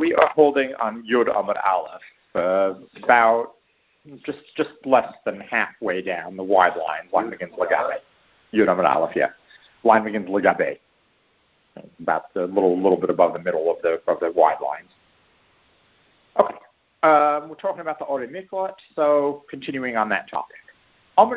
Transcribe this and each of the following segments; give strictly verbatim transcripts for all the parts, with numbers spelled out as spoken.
we are holding on Yud Amud Aleph, uh, about just just less than halfway down the wide line. Line begins Lagabe. Yud Amud Aleph, yeah. Line begins Lagabe. About a little little bit above the middle of the of the wide lines. Okay, um, we're talking about the Orei Miklat, so continuing on that topic. Why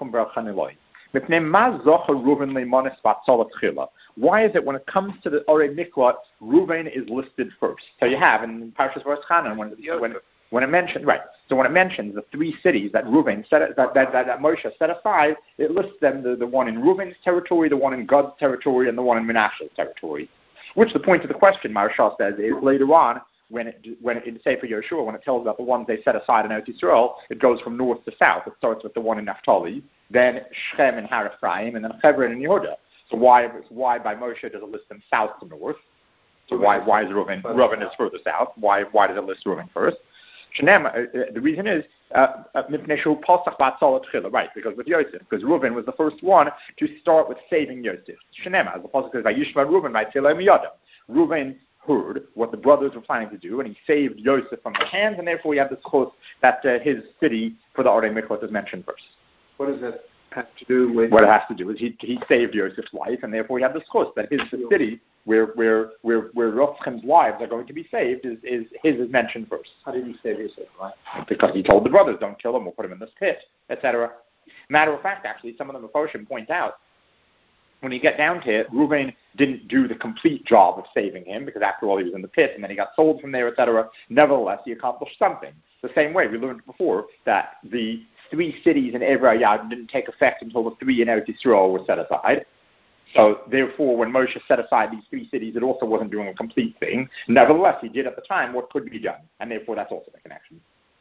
is it when it comes to the Orei Miklat, Reuven is listed first? So you have in Parshas Vayischanan when when when it mentions right. So when it mentions the three cities that Reuven set that that, that, that Moshe set aside, it lists them the, the one in Reuven's territory, the one in Gad's territory, and the one in Menashe's territory. Which the point of the question, Maharshal says, is later on when it when it, in Sefer Yehoshua, when it tells about the ones they set aside in Eretz Yisrael, it goes from north to south. It starts with the one in Naphtali, then Shechem and Har Ephraim, and then Hebron and Yehuda. So why why by Moshe does it list them south to north? So why why is Reuven Reuven is further south? Why why does it list Reuven first? Shenema, uh, the reason is uh, uh, right, because with Yosef, because Reuven was the first one to start with saving Yosef. Shenema, as the pasuk says, "Vayishma Reuven v'yitzilei miyadam." Reuven heard what the brothers were planning to do, and he saved Yosef from their hands, and therefore we have this quote that uh, his city for the Orei Miklat is mentioned first. What does that have to do with? What it has to do is he he saved Yosef's life, and therefore we have this quote that his city, where where where where Rothchem's lives are going to be saved, is, is his is mentioned first. How did he save Yosef? Right? Because he told the brothers, "Don't kill him. We'll put him in this pit," et cetera. Matter of fact, actually, some of the Mephoshim point out when you get down to it, Reuven didn't do the complete job of saving him because after all he was in the pit and then he got sold from there, et cetera. Nevertheless, he accomplished something. The same way we learned before that the three cities in Evrei Yad didn't take effect until the three in Eretz Yisrael were set aside. So therefore, when Moshe set aside these three cities, it also wasn't doing a complete thing. Nevertheless, he did at the time what could be done, and therefore that's also the connection.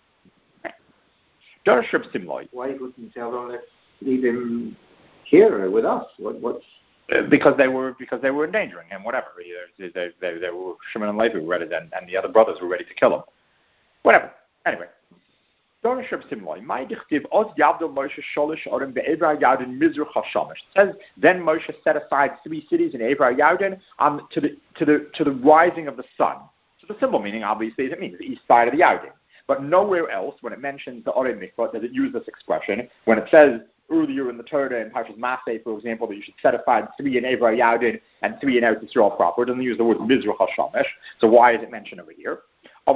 Why couldn't tell them let's leave him here with us? What, what's because they were because they were endangering him. Whatever. They, they, they, they were Shimon and Levi were ready, and, and the other brothers were ready to kill him. Whatever. Anyway. It says then Moshe set aside three cities in Evrei Yarden um, to the to the to the rising of the sun. So the simple meaning, obviously, is it means the east side of the Yarden. But nowhere else, when it mentions the Orei Miklat, does it use this expression. When it says earlier in the Torah in Parshas Masei, for example, that you should set aside three in Evrei Yarden and three in Eretz Yisrael proper, it doesn't use the word Mizrach HaShamesh. So why is it mentioned over here? It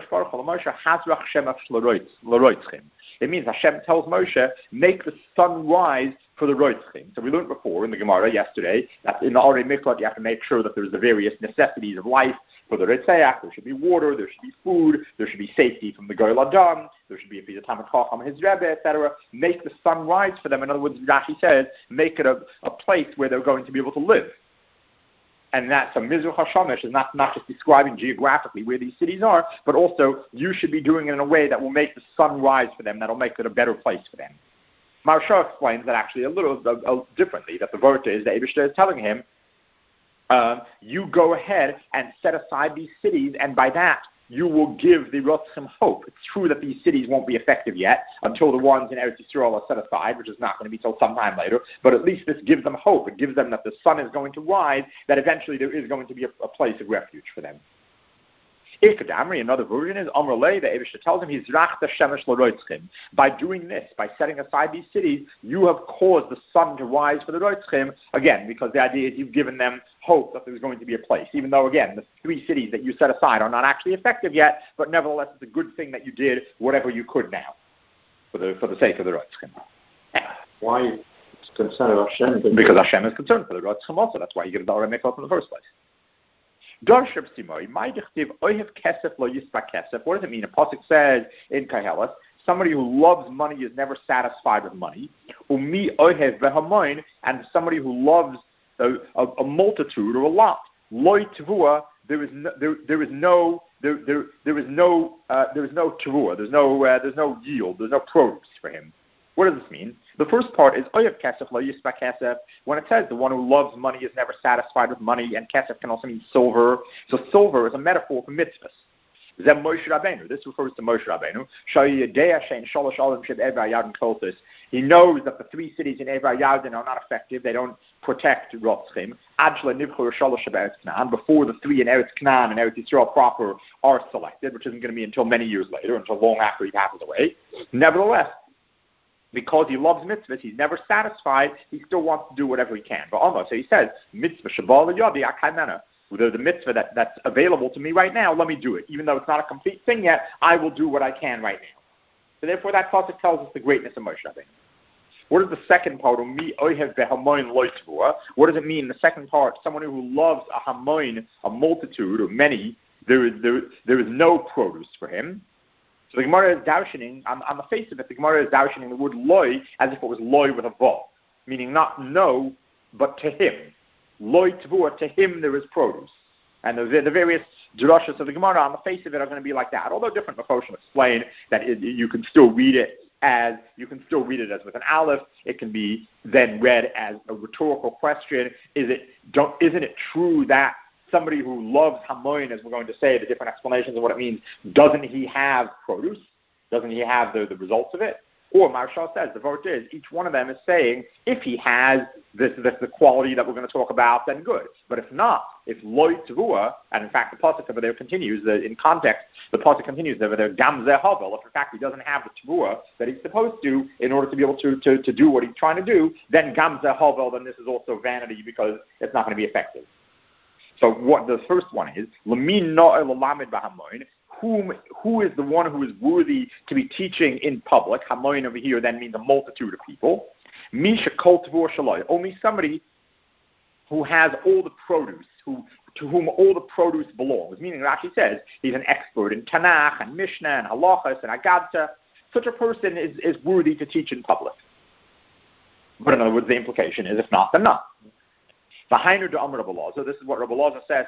means Hashem tells Moshe, make the sun rise for the Roitzchim. So we learned before in the Gemara yesterday that in the Orei Miklat you have to make sure that there's the various necessities of life for the Ritzeach. There should be water, there should be food, there should be safety from the Goyal Adam, there should be if he's a Talmid Chacham, his Rebbe, et cetera. Make the sun rise for them. In other words, Rashi says, make it a, a place where they're going to be able to live. And that's a Mizrach HaShamesh is not, not just describing geographically where these cities are, but also you should be doing it in a way that will make the sun rise for them, that will make it a better place for them. Maharsha explains that actually a little uh, uh, differently, that the Vorta is, the Eibishter is telling him, uh, you go ahead and set aside these cities, and by that, you will give the Rotzim hope. It's true that these cities won't be effective yet until the ones in Eretz Yisrael are set aside, which is not going to be till sometime later, but at least this gives them hope. It gives them that the sun is going to rise, that eventually there is going to be a, a place of refuge for them. Ikadamri, another version is Amrulay, the Eibishter tells him, he's Rach the Shemesh l'Roitzchim. By doing this, by setting aside these cities, you have caused the sun to rise for the Roitzchim, again, because the idea is you've given them hope that there's going to be a place, even though, again, the three cities that you set aside are not actually effective yet, but nevertheless, it's a good thing that you did whatever you could now, for the for the sake of the Roitzchim. Why is concerned about Hashem? Because Hashem is concerned for the Roitzchim also, that's why you get the Orei Miklat in the first place. What does it mean? A pasuk says in Koheles, somebody who loves money is never satisfied with money. And somebody who loves a, a, a multitude or a lot. There is no, there, there is no, there, there, there is no, uh, there is no teruah. There's no, uh, there's no yield. There's no produce for him. What does this mean? The first part is oyev kesef lo yispa kesef. When it says the one who loves money is never satisfied with money, and kesef can also mean silver. So silver is a metaphor for mitzvahs. Zem Moshe Rabbeinu. This refers to Moshe Rabbeinu. He knows that the three cities in Evar Yarden are not effective. They don't protect Rotzchim. Before the three in Eretz Canaan and Eretz Yisrael proper are selected, which isn't going to be until many years later, until long after he passes away. Nevertheless, because he loves mitzvahs, he's never satisfied. He still wants to do whatever he can. But almost, so he says, mitzvah shabal yadi akaimena. The, the mitzvah that, that's available to me right now, let me do it. Even though it's not a complete thing yet, I will do what I can right now. So therefore, that pasuk tells us the greatness of Moshe Rabbeinu. What is the second part? What does it mean? The second part, someone who loves a hamoin, a multitude or many, there is there, there is no produce for him. So the Gemara is darshaning, on, on the face of it, the Gemara is darshaning the word loy as if it was loy with a vav, meaning not no, but to him. Loy tvua, to him there is produce. And the, the various drushas of the Gemara on the face of it are going to be like that. Although different Mechoshim explain that it, you can still read it as, you can still read it as with an aleph. It can be then read as a rhetorical question. Is it, don't, isn't it true that somebody who loves hamoin, as we're going to say, the different explanations of what it means, doesn't he have produce? Doesn't he have the, the results of it? Or Maharshal says, the vote is, each one of them is saying, if he has this, this the quality that we're going to talk about, then good. But if not, if loy tvua, and in fact the pasuk over there continues, the, in context, the pasuk continues over there, gam zeh havel, if in fact he doesn't have the tvua that he's supposed to in order to be able to, to, to do what he's trying to do, then gam zeh havel, then this is also vanity because it's not going to be effective. So what the first one is, Lamin no'el lalamid b'hamoin, Whom, who is the one who is worthy to be teaching in public? Hamoin over here then means a multitude of people. Misha kol tavur shaloi, only somebody who has all the produce, who to whom all the produce belongs. Meaning, Rashi says he's an expert in Tanakh and Mishnah and Halachas and Agadta. Such a person is, is worthy to teach in public. But in other words, the implication is, if not, then not. So this is what Rabbi Loza says.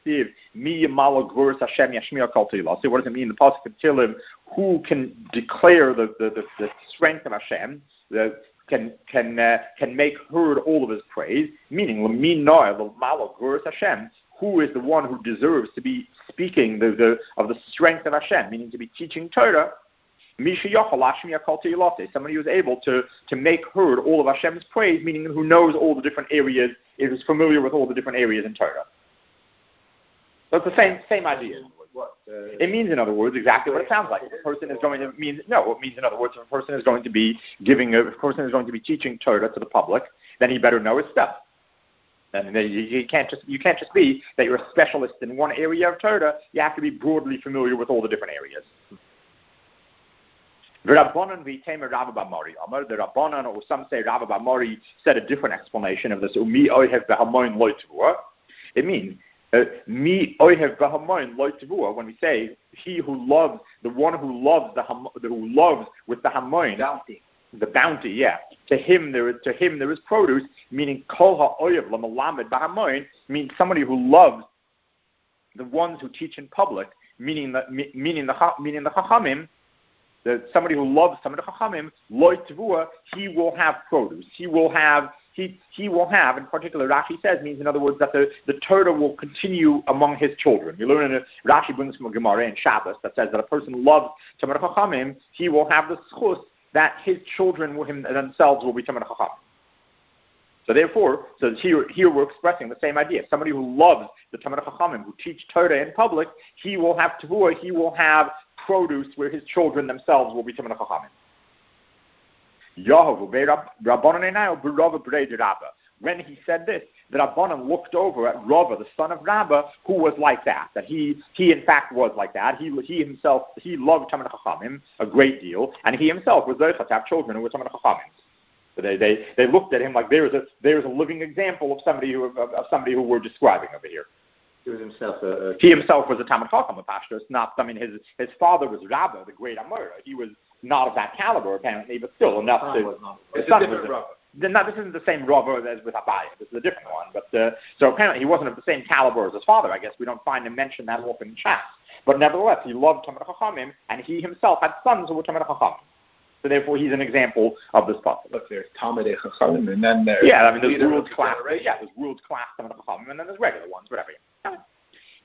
So what does it mean? The pasuk of Tehillim, who can declare the, the, the, the strength of Hashem, the, can can uh, can make heard all of His praise. Meaning, Hashem, who is the one who deserves to be speaking the, the of the strength of Hashem, meaning to be teaching Torah. Somebody who is able to, to make heard all of Hashem's praise, meaning who knows all the different areas, is familiar with all the different areas in Torah. So it's the same same idea. What, uh, it means, in other words, exactly what it sounds like. If a person is going to mean no, it means, in other words, if a person is going to be giving, a, if a person is going to be teaching Torah to the public, then he better know his stuff. And you, you can't just you can't just be that you're a specialist in one area of Torah. You have to be broadly familiar with all the different areas. The Rabbanan v'itemer Rav Bamari. Amar the Rabbanan, or some say Rav Bamari, said a different explanation of this. Umi oihev b'hamoin lo tvua. It means mi oihev b'hamoin lo tvua. When we say he who loves, the one who loves the who loves with the hamoin, bounty, the bounty, yeah. To him there is to him there is produce. Meaning kol ha'oyev l'malamed b'hamoin means somebody who loves the ones who teach in public. Meaning the meaning the meaning the chachamim. That somebody who loves some of the chachamim, loy tvua, he will have produce. He will have, he he will have, in particular, Rashi says, means in other words, that the, the Torah will continue among his children. You learn in a, Rashi brings from a Gemara in Shabbos that says that a person loves some of the chachamim, he will have the schus that his children will, him, themselves will be some of the chachamim. So therefore, so here, here we're expressing the same idea. Somebody who loves the Talmid Chachamim, who teach Torah in public, he will have tavua, he will have produce where his children themselves will be Talmid Chachamim. When he said this, the Rabbanan looked over at Rava, the son of Rabba, who was like that. That he, he in fact was like that. He, he himself, he loved Talmid Chachamim a great deal, and he himself was zeicha to have children who were Talmid Chachamim. So they, they they looked at him like there's a there's a living example of somebody who of, of somebody who we're describing over here. He was himself a, a he himself was a Talmid Chacham, a Pashtus. Not I mean his his father was Rabba, the great Amora. He was not of that caliber apparently, but still enough to. Was not. His son was Rabba. Not, this isn't the same Rabba as with Abaya. This is a different one. But uh, so apparently he wasn't of the same caliber as his father. I guess we don't find him mentioned that often in Shas. But nevertheless, he loved Talmid Chachamim, and he himself had sons who were Talmid Chachamim. So therefore, he's an example of this possible. Look, there's Talmid Chachamim, and then there's yeah, I mean there's world class. Yeah, there's world class Talmid Chachamim, and then there's regular ones, whatever.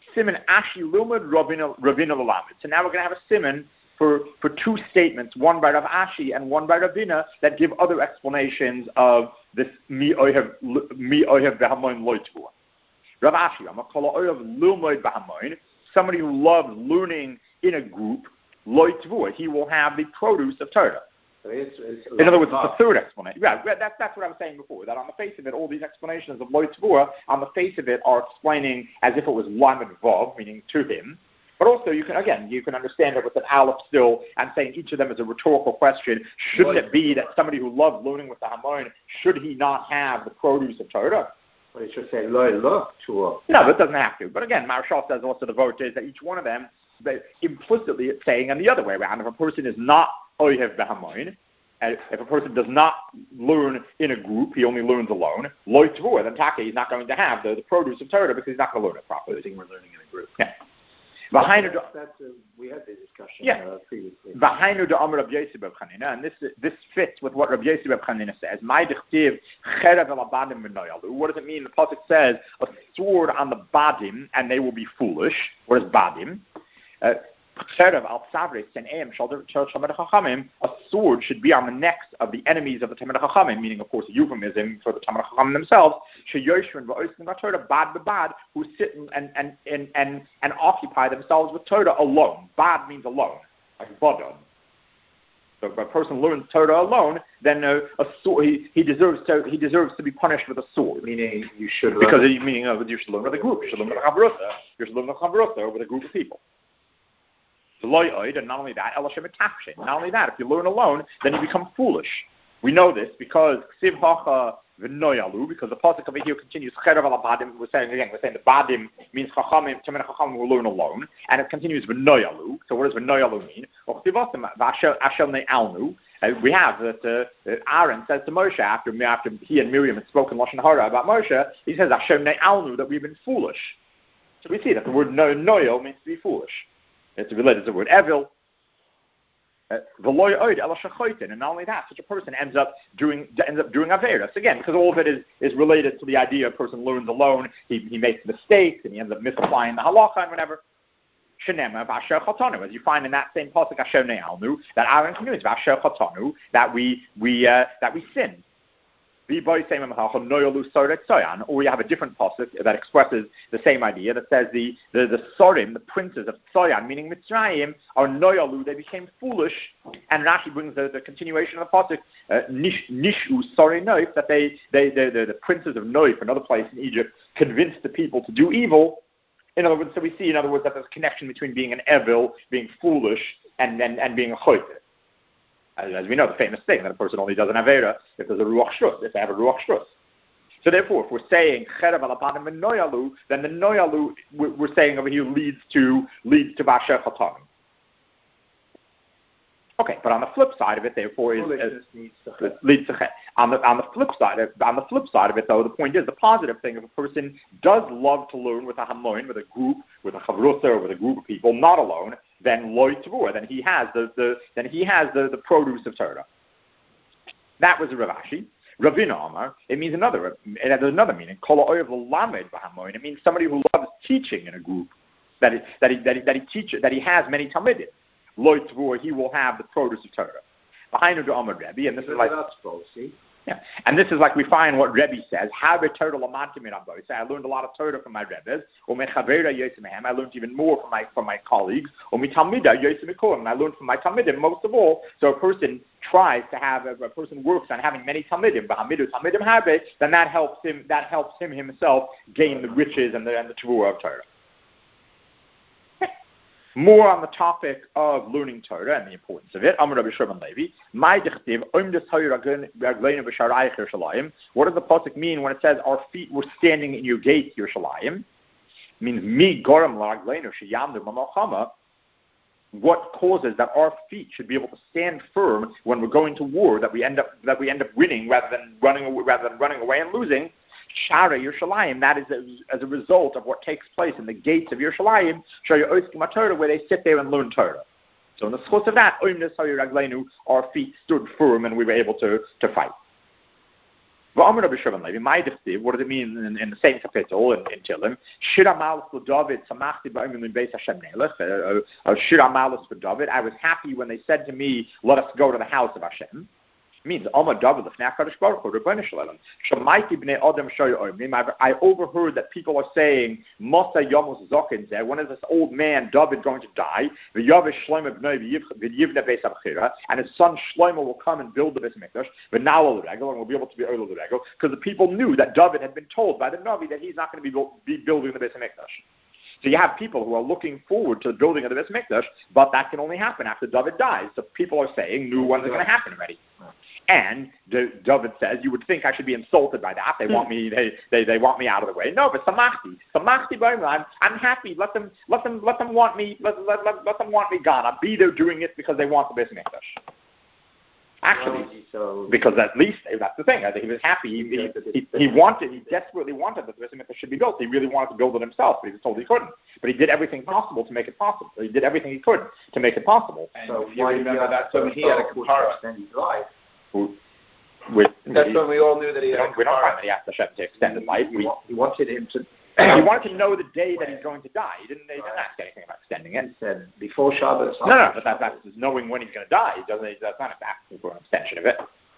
Simon Ashi Lumad Ravina Ravina Lalamid. So now we're going to have a simon for, for two statements, one by Rav Ashi and one by Ravina, that give other explanations of this Mi Ohev Mi Ohev Behamoin Loitvua. Rav Ashi, Amakala Ohev Lumoid Behamoin, somebody who loves learning in a group, Loitvua, he will have the produce of Torah. It's, it's in other words, it's the third explanation. Yeah, that's, that's what I was saying before, that on the face of it, all these explanations of Lo Tzvua, on the face of it, are explaining as if it was Lamed Vav, meaning to him. But also, you can, again, you can understand it with an Aleph still, and saying each of them is a rhetorical question. Shouldn't it be that somebody who loves learning with the Hamoin, should he not have the produce of Torah? Well, you should say Lo Lo Tzvua. No, but it doesn't have to. But again, Maharshal says also the vote is that each one of them, but implicitly it's saying, and the other way around, if a person is not Ohev Behamoin, and if a person does not learn in a group, he only learns alone, Lo Tvur, then Taka, he's not going to have the, the produce of Torah because he's not going to learn it properly. I think we're learning in a group. Yeah. That's, that's a, we had this discussion yeah. uh, previously. And this this fits with what Rabbi Yossi Reb Chanina says. What does it mean? The pasuk says a sword on the badim, and they will be foolish. What is badim? Uh, a sword should be on the necks of the enemies of the Talmidei Chachamim, meaning, of course, a euphemism for the Talmidei Chachamim themselves, who sit and, and, and, and, and occupy themselves with Torah alone. Bad means alone, like Badon. So if a person learns Torah alone, then uh, a sword, he, he deserves to he deserves to be punished with a sword. Meaning you should learn. Because it, meaning uh, you should learn with a group. You should learn with a Chavrutha. You should learn with a Chavrutha with a group of people. And not only that, not only that, if you learn alone, then you become foolish. We know this because because the pasuk over here continues. We're saying again, we're saying the badim means chachamim, Talmidei Chachamim will learn alone, and it continues v'noyalu. So what does v'noyalu mean? Uh, we have that uh, Aaron says to Moshe after after he and Miriam had spoken lashon hara about Moshe, he says Hashem ne'alnu, that we've been foolish. So we see that the word noyal means to be foolish. It's related to the word evil. Uh, and not only that, such a person ends up doing ends up doing averas again, because all of it is, is related to the idea a person learns alone. He he makes mistakes and he ends up misapplying the halacha and whatever. As you find in that same pasuk, that Aaron communicates that we we uh, that we sin. Or we have a different pasuk that expresses the same idea, that says the the, the Sorim, the princes of Tzoyan, meaning Mitzrayim, are noyalu, they became foolish, and Rashi brings the, the continuation of the pasuk, uh, nishu Sori Noif, that they, they, they, the, the princes of Noif, another place in Egypt, convinced the people to do evil. In other words, so we see, in other words, that there's a connection between being an evil, being foolish, and, and, and being a choyte. As we know, the famous thing that a person only does an avera if there's a ruach shrus, if they have a ruach shrus. So therefore, if we're saying cherev alapanim and noyalu, then the noyalu we're saying over here leads to leads to vasher chatanim. Okay, but on the flip side of it, therefore, is uh, leads to chet. On the on the flip side of, on the flip side of it, though, the point is the positive thing: if a person does love to learn with a hamoin, with a group, with a chavrutha, or with a group of people, not alone, then loy tavur, then he has the, the then he has the, the produce of Torah. That was a Rav Ashi. Ravina Amar, it means another. It has another meaning. Kol ha'oyev l'lamed b'hamoin. It means somebody who loves teaching in a group. That is, that he that he, that he teaches, that he has many talmidim. Loy tavur, he will have the produce of Torah. Behind the Amar Rebbe, and this is like that's supposed to. Yeah, and this is like we find what Rebbe says. Have a Torah lamantim rabbi. I learned a lot of Torah from my Rebbes. Or mechavera yosemehem. I learned even more from my from my colleagues. Or mitamida yosemikorim. I learned from my talmidim most of all. So a person tries to have a, a person works on having many talmidim. Bahamidu talmidim habe. Then that helps him. That helps him himself gain the riches and the and the tavur of Torah. More on the topic of learning Torah and the importance of it. Amar Rabbi Shimon Levi. My dichtiv om des ragleinu b'sharayich Yerushalayim. What does the pasuk mean when it says our feet were standing in your gate Yerushalayim? It means mi goram ragleinu sheyamdu b'malchama. What causes that our feet should be able to stand firm when we're going to war? That we end up that we end up winning rather than running rather than running away and losing. Shara Yerushalayim, that is a, as a result of what takes place in the gates of Yerushalayim, where they sit there and learn Torah. So in the schos of that, our feet stood firm and we were able to, to fight. What does it mean in, in the same capital in, in Tillim? Shira malus for David, samachti ba'im in Beis Hashem Nelech, or Shira malus for David. I was happy when they said to me, let us go to the house of Hashem. It means Omar David l'fnei HaKadosh Baruch Hu, Rebbeinu Shalom. Shemaiti b'nei Adam shoyu omrim. I overheard that people are saying, Masa Yomus Zokin zeh. When is this old man David going to die? V'yavish Shlomo b'nei v'yivne Beis HaBechira, and his son Shlomo will come and build the Beis Hamikdash. V'na'al l'regel, and will be able to be Ola l'regel, because the people knew that David had been told by the Navi that he's not going to be, be building the Beis Hamikdash. So you have people who are looking forward to the building of the Beis Hamikdash, but that can only happen after David dies. So people are saying, new ones are going to happen already. And the, David says, you would think I should be insulted by that. They want me, they, they, they want me out of the way. No, but samachti, samachti b'omer. I'm, I'm happy. Let them, let them, let them want me. Let, let, let, let them want me gone. I'll be there doing it because they want the Beis Hamikdash. Actually, so, because at least that's the thing. I think he was happy. He, he, he, he wanted, he desperately wanted that the Beis Hamikdash should be built. He really wanted to build it himself, but he was told he couldn't. But he did everything possible to make it possible. He did everything he could to make it possible. And so if you remember that, so he had a kapara extend his life. Who, with, that's he, when we all knew that he had. We don't, we don't find that he asked Hashem to extend his life. We, he wanted him to. He wanted to know the day that he's going to die. He didn't, he didn't ask anything about extending it. He said before Shabbos. No, no, but that, that's knowing when he's going to die. He doesn't. That's not asking for an extension of it.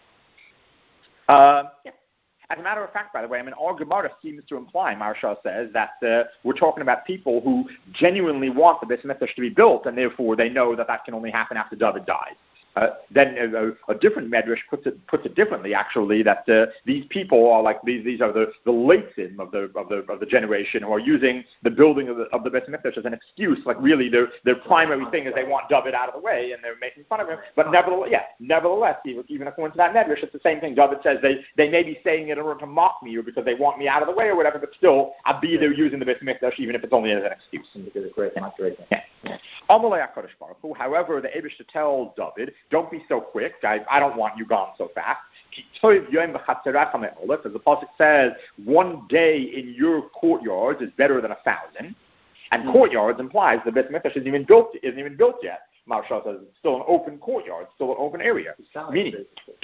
Uh, yeah. As a matter of fact, by the way, I mean, our Gemara seems to imply, Maharsha says, that uh, we're talking about people who genuinely want the Beis Hamikdash to be built, and therefore they know that that can only happen after David dies. Uh, then a, a different medrash puts it puts it differently. Actually, that uh, these people are like these these are the the leitzim of the of the of the generation who are using the building of the of the Beis Hamikdash as an excuse. Like really, their their primary thing is they want David out of the way, and they're making fun of him. But nevertheless, yeah, nevertheless, even, even according to that medrash, it's the same thing. David says they they may be saying it in order to mock me or because they want me out of the way or whatever. But still, I'll be there using the Beis Hamikdash even if it's only as an excuse. Because it's great, not great. Yeah. However, the Eibishter tells David, don't be so quick. I, I don't want you gone so fast. As the Pasuk says, one day in your courtyards is better than a thousand. And mm-hmm. courtyards implies the Beis Hamikdash isn't even built, isn't even built yet. Maharsha says it's still an open courtyard, still an open area. Meaning,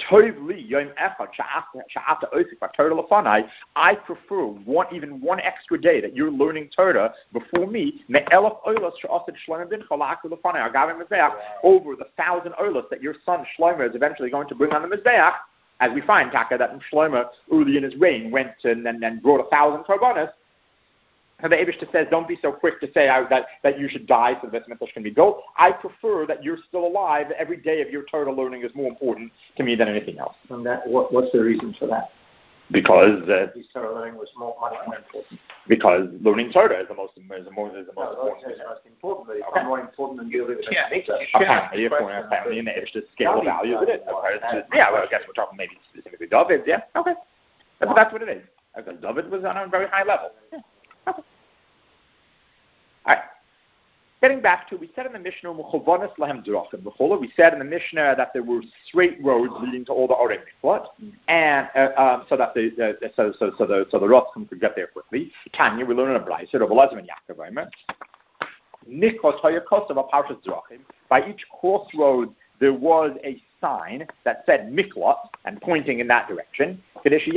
I prefer one, even one extra day that you're learning Torah before me, over the thousand olas that your son Shlomo is eventually going to bring on the Mizbeach. As we find, Taka, that Shlomo, early in his reign, went and, and, and brought a thousand korbanos. And the Eibishter says, don't be so quick to say uh, that, that you should die so that Beis Hamikdash can be built. I prefer that you're still alive. Every day of your Torah learning is more important to me than anything else. And that, what, what's the reason for that? Because uh, his Torah learning was more, much more important. Because learning Torah is the most, is the most, is the most no, important. It's most important, but it's okay. more important than building the yeah, apparently, apparently, in the Eibishter's scale of values, it is. Yeah, well, I guess we're talking maybe specifically David. Yeah, okay, that's, that's what it is. Because David was on a very high level. Yeah. Okay. All right. Getting back to, we said in the Mishnah, we said in the Mishnah that there were straight roads leading to all the Orei Mikvot, and uh, um, so that the uh, so so so the so the Rothschild could get there quickly. Tanya, we learn in a brayso, Rabbi Elazar and Yaakov, Nikos Hayakos of a Parshas Drachim. By each crossroad there was a sign that said Mikvot and pointing in that direction. So that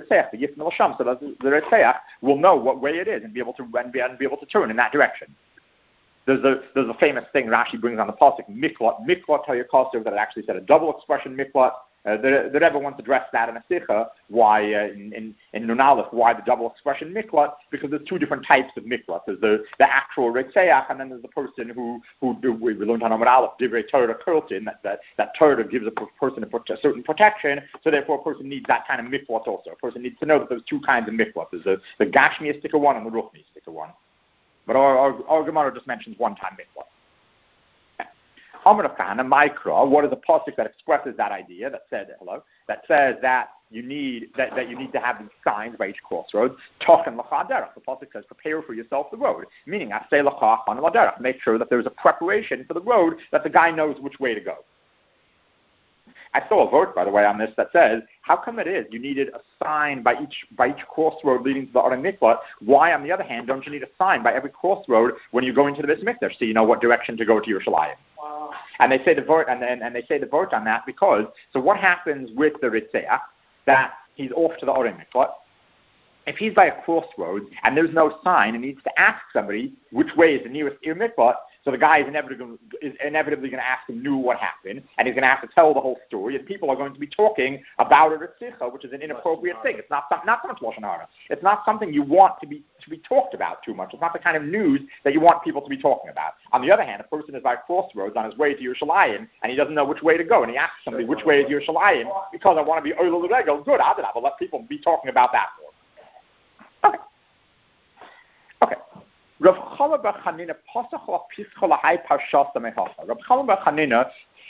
the Retzeach will know what way it is and be able to and be, and be able to turn in that direction. There's a there's a famous thing Rashi brings on the pasuk Mikvot Mikvot Hayakosov that actually said a double expression Mikvot. Uh, the, the Rebbe once addressed that in a Sikha, why uh, in in, in Nun Aleph, why the double expression Mikvot, because there's two different types of Mikvot. There's the, the actual Retzeach, and then there's the person who, who we learned on Nun Aleph, Divrei Torah Kultin, that, that, that Torah gives a person a, a certain protection, so therefore a person needs that kind of Mikvot also. A person needs to know that there's two kinds of Mikvot. There's the, the Gashmiistic one and the Ruchniistic one. But our, our, our Gemara just mentions one time Mikvot. Amar Kana Mikra, what is a pasuk that expresses that idea? That said, hello, that says that you need that, that you need to have these signs by each crossroad. Tochen l'cha derech. The pasuk says, prepare for yourself the road. Meaning, aseh l'cha chan l'derech. Make sure that there's a preparation for the road, that the guy knows which way to go. I saw a vote, by the way, on this that says, how come it is you needed a sign by each by each crossroad leading to the Orei Mikvot? Why, on the other hand, don't you need a sign by every crossroad when you're going to the Beis Hamikdash so you know what direction to go to Yerushalayim? Wow. And they say the vote, and, and and they say the vote on that because so what happens with the Ritzeach that he he's off to the Orei Mikvot. If he's by a crossroads and there's no sign and he needs to ask somebody which way is the nearest Ir Mikvot, so the guy is inevitably, is inevitably going to ask him knew what happened, and he's going to have to tell the whole story, and people are going to be talking about a Ritzicha, which is an inappropriate thing. It's not not so much Lashon Hara. It's not something you want to be to be talked about too much. It's not the kind of news that you want people to be talking about. On the other hand, a person is by a crossroads on his way to Yerushalayim, and he doesn't know which way to go, and he asks somebody which way is Yerushalayim because I want to be Oil L'Regel. Good, I'll let people be talking about that for him. Okay. Okay. Rav Chala bar Chanina Pasach LaPischa Lahai Parshas Mechacha. Rav Chala bar Chanina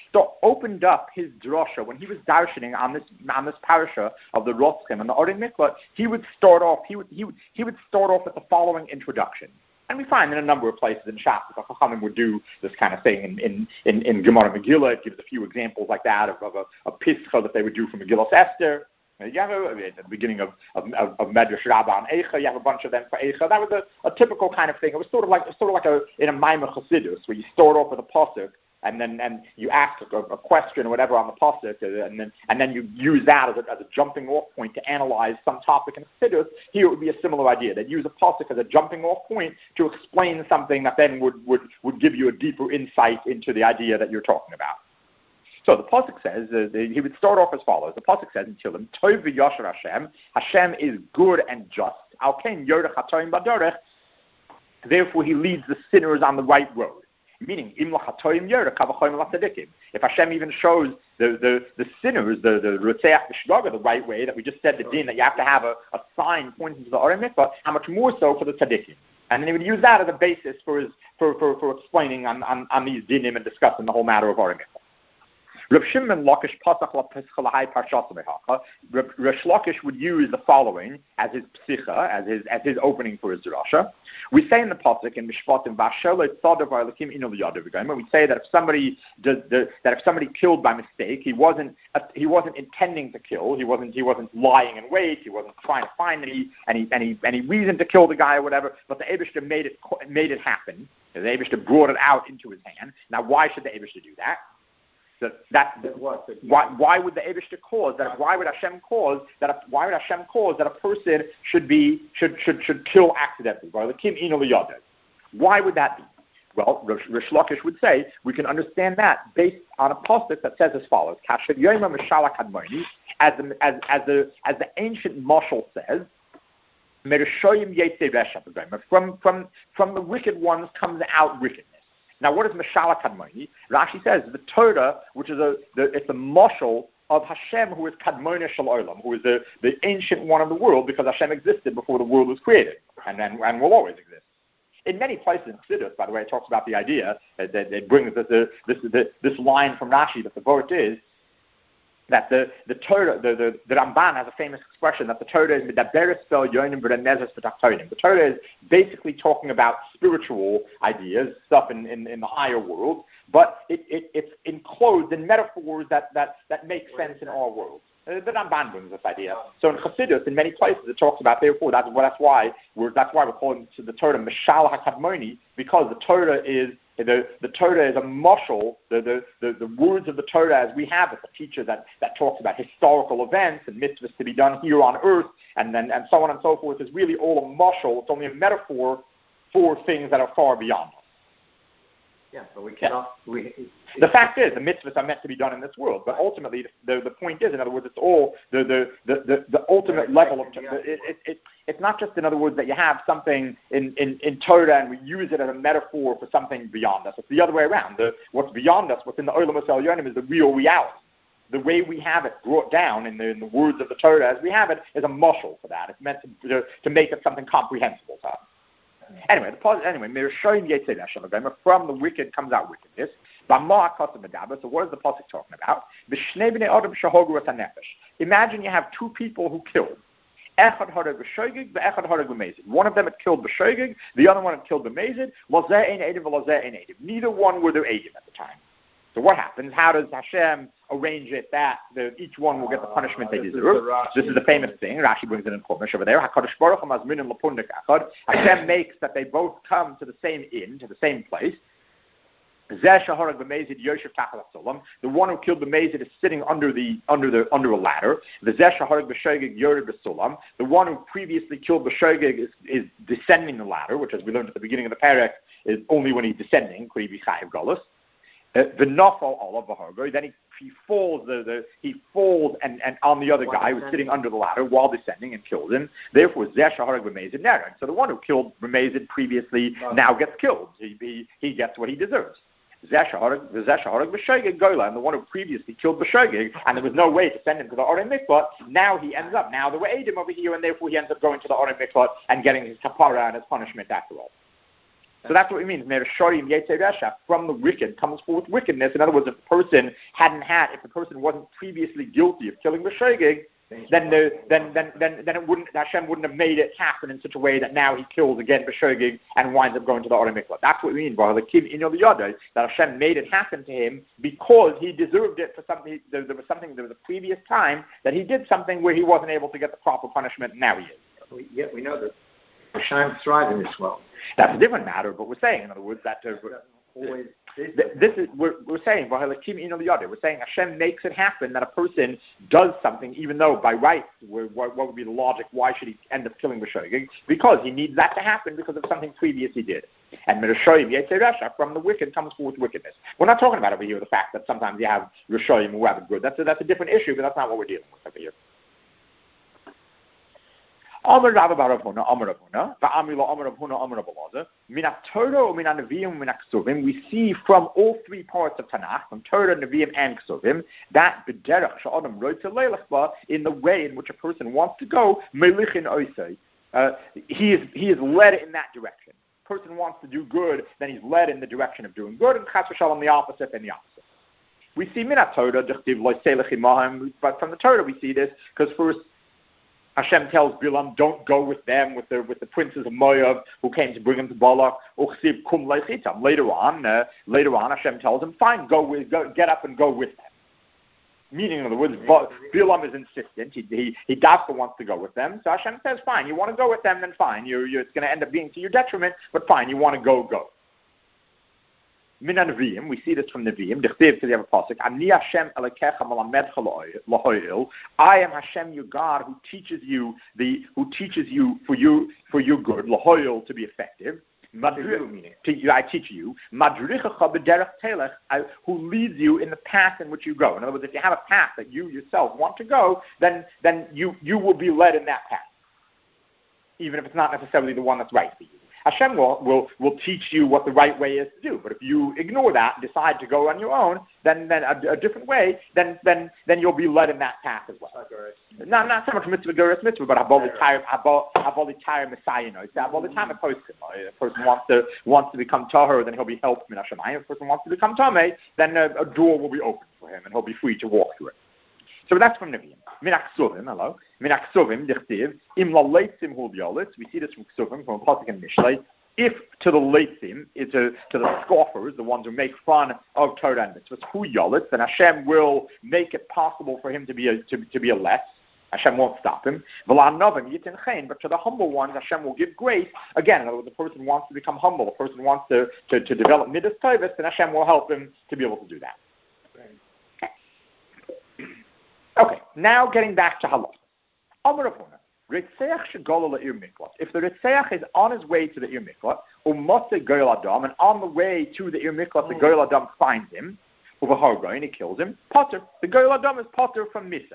opened up his drasha when he was darshaning on this on this parasha of the Rotzkim and the Orei Mikvot. He would start off. He would he would he would start off with the following introduction. And we find in a number of places in Shas that the Chachamim would do this kind of thing. In in in, in Gemara Megillah, it gives a few examples like that of, of a, a pischa that they would do from Megillah Esther. You have a, at the beginning of of, of Medrash Rabbah on Eicha, you have a bunch of them for Eicha. That was a, a typical kind of thing. It was sort of like sort of like a in a Maimah Chassidus where you start off with a pasuk and then and you ask a, a question or whatever on the pasuk, and then and then you use that as a, as a jumping off point to analyze some topic in Chassidus. Here it would be a similar idea. They'd use a pasuk as a jumping off point to explain something that then would would would give you a deeper insight into the idea that you're talking about. So the pasuk says, uh, he would start off as follows. The pasuk says in Tehillim, Tov v'yasher Hashem, Hashem is good and just. Al ken yorech hatoim b'dorech, therefore he leads the sinners on the right road. Meaning, im l'chatoim yorech havachoim l'tzadikim. If Hashem even shows the, the, the sinners, the the Rotzeach v'shgaga, the right way, that we just said the din, that you have to have a, a sign pointing to the Orei Mikvot, how much more so for the tzadikim? And then he would use that as a basis for his for, for, for explaining on, on, on these dinim and discussing the whole matter of Orei Mikvot. Rav Shimon Lakish Pasach LaPischa Lahai Parshas Mechacha. Rav Lakish would use the following as his psicha, as his as his opening for his drasha. We say in the pasuk in Mishpatim Vashel Tzadav V'Elakim Inu L'Yadav V'Gayim. We say that if somebody does the, that if somebody killed by mistake, he wasn't uh, he wasn't intending to kill. He wasn't he wasn't lying in wait. He wasn't trying to find any any any any reason to kill the guy or whatever. But the Eibishter made it made it happen. The Eibishter brought it out into his hand. Now, why should the Eibishter do that? That, that why why would the Eibishter cause that? Why would Hashem cause that? A, why would Hashem cause that a person should be should should should kill accidentally? Why would that be? Well, Rish Lakish would say we can understand that based on a pasuk that says as follows: as the as as the as the ancient mashal says, from from from the wicked ones comes out wickedness. Now, what is Mashala Kadmoni? Rashi says the Torah, which is a the, it's a mashal of Hashem, who is Kadmoni Shel Olam, who is the, the ancient one of the world, because Hashem existed before the world was created, and and, and will always exist. In many places in Chassidus, by the way, it talks about the idea that, that it brings this this, this this line from Rashi that the vort is that the the Torah, the, the the Ramban has a famous expression that the Torah is medaberes bel yonim v'renezes v'taktonim. The Torah is basically talking about spiritual ideas, stuff in, in, in the higher world, but it, it it's enclosed in metaphors that, that, that make sense in our world. The Ramban brings this idea. So in Chassidus, in many places, it talks about therefore that's that's why we're that's why we're calling the Torah Mishal HaKadmoni, because the Torah is The, the Torah is a mashal, the, the, the, the words of the Torah as we have it, the teacher that, that talks about historical events and mitzvahs to be done here on earth, and then and so on and so forth, is really all a mashal. It's only a metaphor for things that are far beyond us. Yeah, but we cannot... Yeah. We, the fact is, the mitzvahs are meant to be done in this world, but ultimately, the, the point is, in other words, it's all the the, the, the, the ultimate level of... It, it, it, it's not just, in other words, that you have something in, in, in Torah and we use it as a metaphor for something beyond us. It's the other way around. The, what's beyond us, what's in the Olam HaSelyonim is the real reality. The way we have it brought down in the, in the words of the Torah as we have it is a mashal for that. It's meant to, to, to make it something comprehensible to us. Anyway, the anyway, from the wicked comes out wickedness. So what is the pasuk talking about? Imagine you have two people who killed. One of them had killed b'shogeg, the other one had killed b'mezid. Neither one were their eidim at the time. So what happens? How does Hashem arrange it that the, each one will get the punishment they deserve? This is the famous thing. Rashi brings it in Chumash over there. Hashem makes that they both come to the same inn, to the same place. The one who killed the Mazid is sitting under the under the under a ladder. The one who previously killed the Shogeg is, is descending the ladder, which, as we learned at the beginning of the parak, is only when he's descending. Could he be chayiv galus? The nafal olav v'hargo. Then he, he falls. The, the he falls and, and on the other while guy who's sitting under the ladder while descending and kills him. Therefore, zesh harag b'mezid neren. So the one who killed b'mezid previously oh. now gets killed. He, he he gets what he deserves. Zesh harag zesh harag b'shogeg gola, and the one who previously killed b'shogeg, and there was no way to send him to the Orei Mikvot. Now he ends up. Now there were Eidim over here, and therefore he ends up going to the Orei Mikvot and getting his kapara and his punishment after all. So that's what it means. From the wicked comes forth wickedness. In other words, if the person hadn't had, if the person wasn't previously guilty of killing the shogeg, then the, then then then then it wouldn't Hashem wouldn't have made it happen in such a way that now he kills again the shogeg and winds up going to the Orei Mikvot. That's what we mean by the kim in the other, that Hashem made it happen to him because he deserved it for something. There, there was something. There was a previous time that he did something where he wasn't able to get the proper punishment. And now he is. We, yeah, we know that Hashem thrives in this world. That's a different matter, but we're saying, in other words, that uh, always this, this is we're, we're saying we're saying Hashem makes it happen that a person does something, even though by right, what, what would be the logic? Why should he end up killing the shogeg? Because he needs that to happen because of something previous he did. And from the wicked comes forth wickedness. We're not talking about over here the fact that sometimes you have Rishoyim who have it good. That's a, that's a different issue, but that's not what we're dealing with over here. Amar Rabba Bar Rav Huna, Amar Rav Huna, Va'amilo Amar Rav Huna, Amar Rav Elazar, Minat Torah, Minat Neviim, Minat Ksuvim. We see from all three parts of Tanakh, from Torah, Neviim, and Ksuvim, that B'derech Sha'adam Roitze Leilach Ba, in the way in which a person wants to go, Melichin Oisei. Uh, he is he is led in that direction. Person wants to do good, then he's led in the direction of doing good, and Chas v'Shalom the opposite and the opposite. We see Minat Torah, but from the Torah we see this, because first Hashem tells Bilam, don't go with them, with the with the princes of Moab who came to bring him to Balak. Later on, uh, later on, Hashem tells him, fine, go with, go, get up and go with them. Meaning, in other words, Bilam is insistent. He he he Dafka wants to go with them. So Hashem says, fine, you want to go with them, then fine. You're, you're, it's going to end up being to your detriment, but fine, you want to go, go. Min Neviim, we see this from Neviim. Because you have a pasuk. Ani Hashem Elokecha Melamedcha Lahoil. I am Hashem, your God, who teaches you the who teaches you for you for your good. Lahoil, to be effective. Meaning, I teach you. Madrichacha b'derech telech, who leads you in the path in which you go. In other words, if you have a path that you yourself want to go, then then you you will be led in that path, even if it's not necessarily the one that's right for you. Hashem will, will, will teach you what the right way is to do. But if you ignore that and decide to go on your own, then, then a, a different way, then, then then you'll be led in that path as well. Okay. Not not so much mitzvah, geras mitzvah, but abolitayr messiah. You know, it's abolitayr a person. A person wants to wants to become tahor, then he'll be helped min hashemayim. If a person wants to become tamei, then a, a door will be open for him, and he'll be free to walk through it. So that's from Nevi'im. Min Aksuvim, hello. Min Aksuvim, dichtiv, im laleitzim hu b'yolis. We see this from Ksuvim, from Pasuk and Mishlei. If to the leitzim, to, to the scoffers, the ones who make fun of Torah and mitzvahs, hu yolis, then Hashem will make it possible for him to be a, to, to be a less. Hashem won't stop him. But to the humble ones, Hashem will give grace. Again, in other words, the person wants to become humble, the person wants to, to, to develop midas tovus, then Hashem will help him to be able to do that. Okay, now getting back to halach. Amar Rav Huna, Ritzeach shegola le'ir mikvot. If the Ritzeach is on his way to the ir mikvot, umotze goyel adam, and on the way to the ir mikvot, the goyel adam finds him, over hargoy, and he kills him, potter. The goyel adam is potter from misa.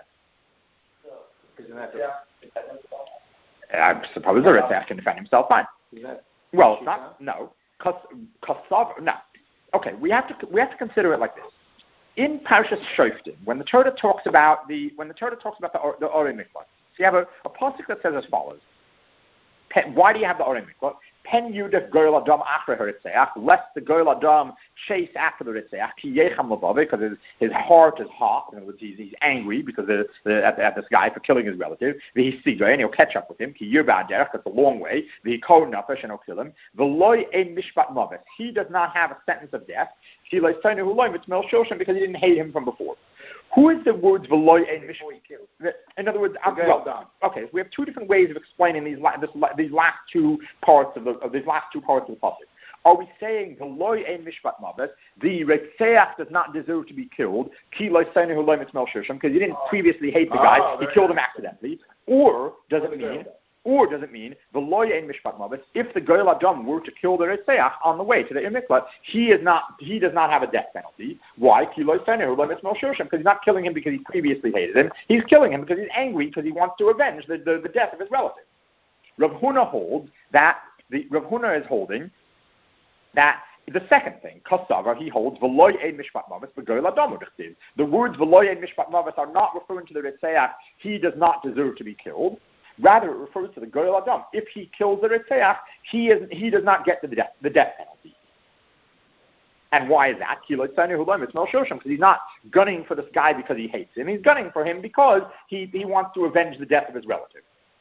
I suppose the Ritzeach can defend himself fine. Well, it's not, no. Kasav, no. Okay, we have to we have to consider it like this. In Parshas Shoftim, when the Torah talks about the when the Torah talks about the the Orei Mikvot, so you have a, a pasuk that says as follows: why do you have the Orei Mikvot? Pen Yudef Goyel Adam Achre Ritzeach, lest the Goyel Adam chase after the Ritzeach, Ki Yecham Lavav, because his, his heart is hot, in other words, he's, he's angry because of, the, at, at this guy for killing his relative. V'hi Sigay, and he'll catch up with him. Ki Yirba Derech, that's a long way. V'hi Kol Nafesh, and he'll kill him. V'loi Ein Mishpat Mavet, he does not have a sentence of death. He Lois Tonu Huloim, it's Mel Shoshan, because he didn't hate him from before. Who is the words V'loi Ein Mishpat? In other words, well, okay, so we have two different ways of explaining these la- this, these last two parts of the of these last two parts of the pasuk. Are we saying the loy ein mishpat mavet, the Retzeach does not deserve to be killed, ki loy seinu hu loy mitzmel shushim, because he didn't previously hate the guy, oh, he killed him accidentally? Or does it mean, or does it mean the loy ein mishpat mavet, if the goyel adam were to kill the Retzeach on the way to the Miklat, he is not, he does not have a death penalty. Why? Ki loy seinu hu loy mitzmel shushim, because he's not killing him because he previously hated him. He's killing him because he's angry because he wants to avenge the, the, the death of his relative. Rav Huna holds that the Rav Huna is holding that the second thing, Kasavar, he holds v'loy ein mishpat mavet v'goyel adam u'dichtiv. The words v'loy ein mishpat mavet are not referring to the Retzeach. He does not deserve to be killed. Rather, it refers to the goyel adam. If he kills the Retzeach, he is he does not get the death the death penalty. And why is that? Because he's not gunning for this guy because he hates him. He's gunning for him because he, he wants to avenge the death of his relative.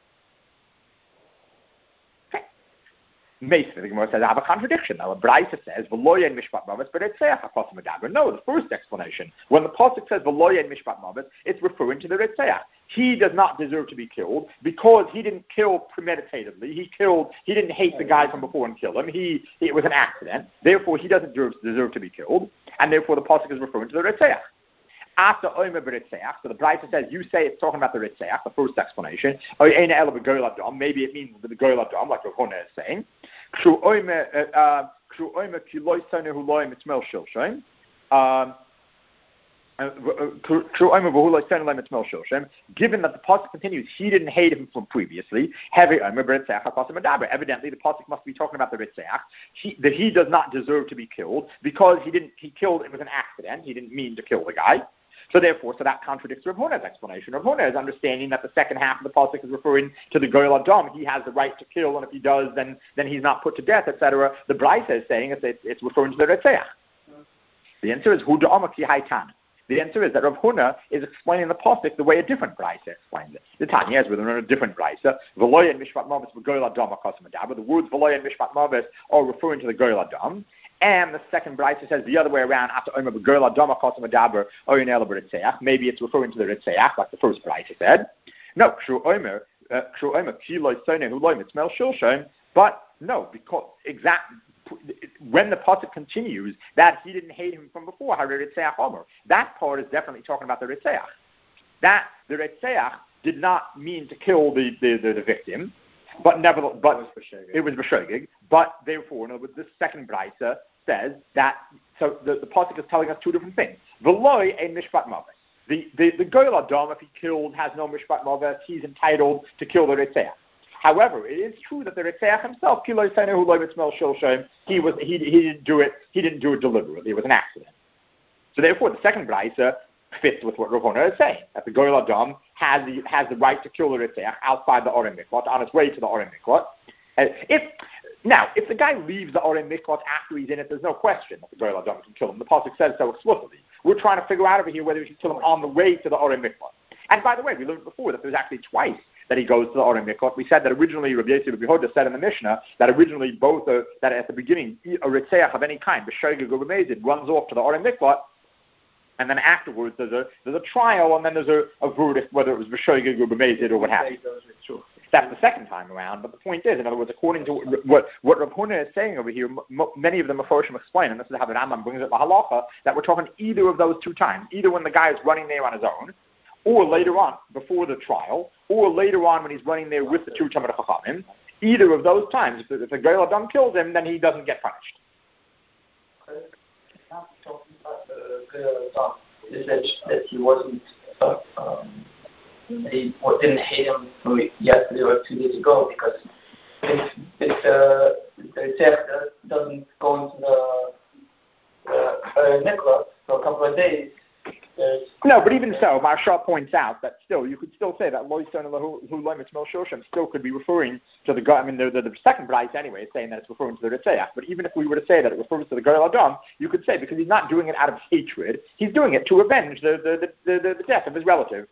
Mason, the Gemara says, I have a contradiction. Now, a Braisa says, "V'lo yen mishpat mavet, but it's seach hakosim medaber." No, the first explanation, when the pasuk says "V'lo yen mishpat mavet," it's referring to the Retzeach. He does not deserve to be killed because he didn't kill premeditatedly. He killed. He didn't hate the guy from before and kill him. He it was an accident. Therefore, he doesn't deserve, deserve to be killed, and therefore the pasuk is referring to the Retzeach. After Omer b'Ritzeach, so the Braisa says, you say it's talking about the Ritzeach, the first explanation. Maybe it means the Goyel Adam, like Rav Huna is saying. Given that the pasuk continues, he didn't hate him from previously. Evidently, the pasuk must be talking about the Ritzeach, he, that he does not deserve to be killed because he didn't. He killed. It was an accident. He didn't mean to kill the guy. So therefore, so that contradicts Rav Huna's explanation. Rav Huna is understanding that the second half of the pasuk is referring to the Goyel Adam. He has the right to kill, and if he does, then then he's not put to death, et cetera. The Braisa is saying it's, it's, it's referring to the Ritzeach. The answer is Hu da'amaki haitan. The answer is that Rav Huna is explaining the pasuk the way a different Braisa explains it. The Tanya is within a different Braisa. V'lo yen mishpat mavet v'goyel adam hakosim medaber. The words v'lo yen mishpat mavet are referring to the Goyel Adam. And the second Braisa says the other way around. After Omer b'Goyel Adam hakosim medaber oyin ela b'Ritzeach. Maybe it's referring to the Ritzeach, like the first Braisa said. No, K'shu Omer, K'shu Omer ki lo yisoneh hu lo mitzmel shilshon. But no, because exact when the pasuk continues that he didn't hate him from before, Ritzeach Omer. That part is definitely talking about the Ritzeach. That the Ritzeach did not mean to kill the the, the, the victim. But nevertheless, but it was b'shogeg. But therefore, in other words, this second Braisa says that. So the, the pasuk is telling us two different things. V'loy ein mishpat mavet. The the the Goyel Adam, if he killed, has no mishpat mavet. He's entitled to kill the Ritzeach. However, it is true that the Ritzeach himself, he was he he didn't do it. He didn't do it deliberately. It was an accident. So therefore, the second Braisa fits with what Rav Huna is saying, that the Goyel Adam has the, has the right to kill the Ritzeach outside the Orem Miklat, on its way to the Orem Miklat. If, now, if the guy leaves the Orem Miklat after he's in it, there's no question that the Goyel Adam can kill him. The pasuk says so explicitly. We're trying to figure out over here whether we should kill him on the way to the Orem Miklat. And by the way, we learned before that there's actually twice that he goes to the Orem Miklat. We said that originally, Rabbi Yossi Rabbi Yehuda said in the Mishnah that originally both, uh, that at the beginning, a Ritzeach of any kind, b'shogeg or b'mezid, runs off to the Orem Miklat. And then afterwards, there's a there's a trial, and then there's a, a verdict whether it was b'shogeg or b'mezid or what have you. That's the second time around. But the point is, in other words, according to what what Rav Huna is saying over here, m- many of the Meforshim explain, and this is how the Rambam brings it, the halacha, that we're talking either of those two times, either when the guy is running there on his own, or later on before the trial, or later on when he's running there with the two Talmidei Chachamim. Either of those times, if, if the Goyel Adam kills him, then he doesn't get punished. Is that, that he wasn't, uh, um, he didn't hate him from yesterday or two days ago, because if, if uh, the Ritzeach doesn't go into the uh, Miklat for a couple of days. No, but even so, Maharsha points out that still, you could still say that Lo Yisoneh Hu Lo Mitzmel Shilshon still could be referring to the, I mean, the, the, the second Braisa anyway is saying that it's referring to the Ritzeach. But even if we were to say that it refers to the Goyel Adam, you could say, because he's not doing it out of hatred, he's doing it to avenge the, the, the, the, the death of his relative.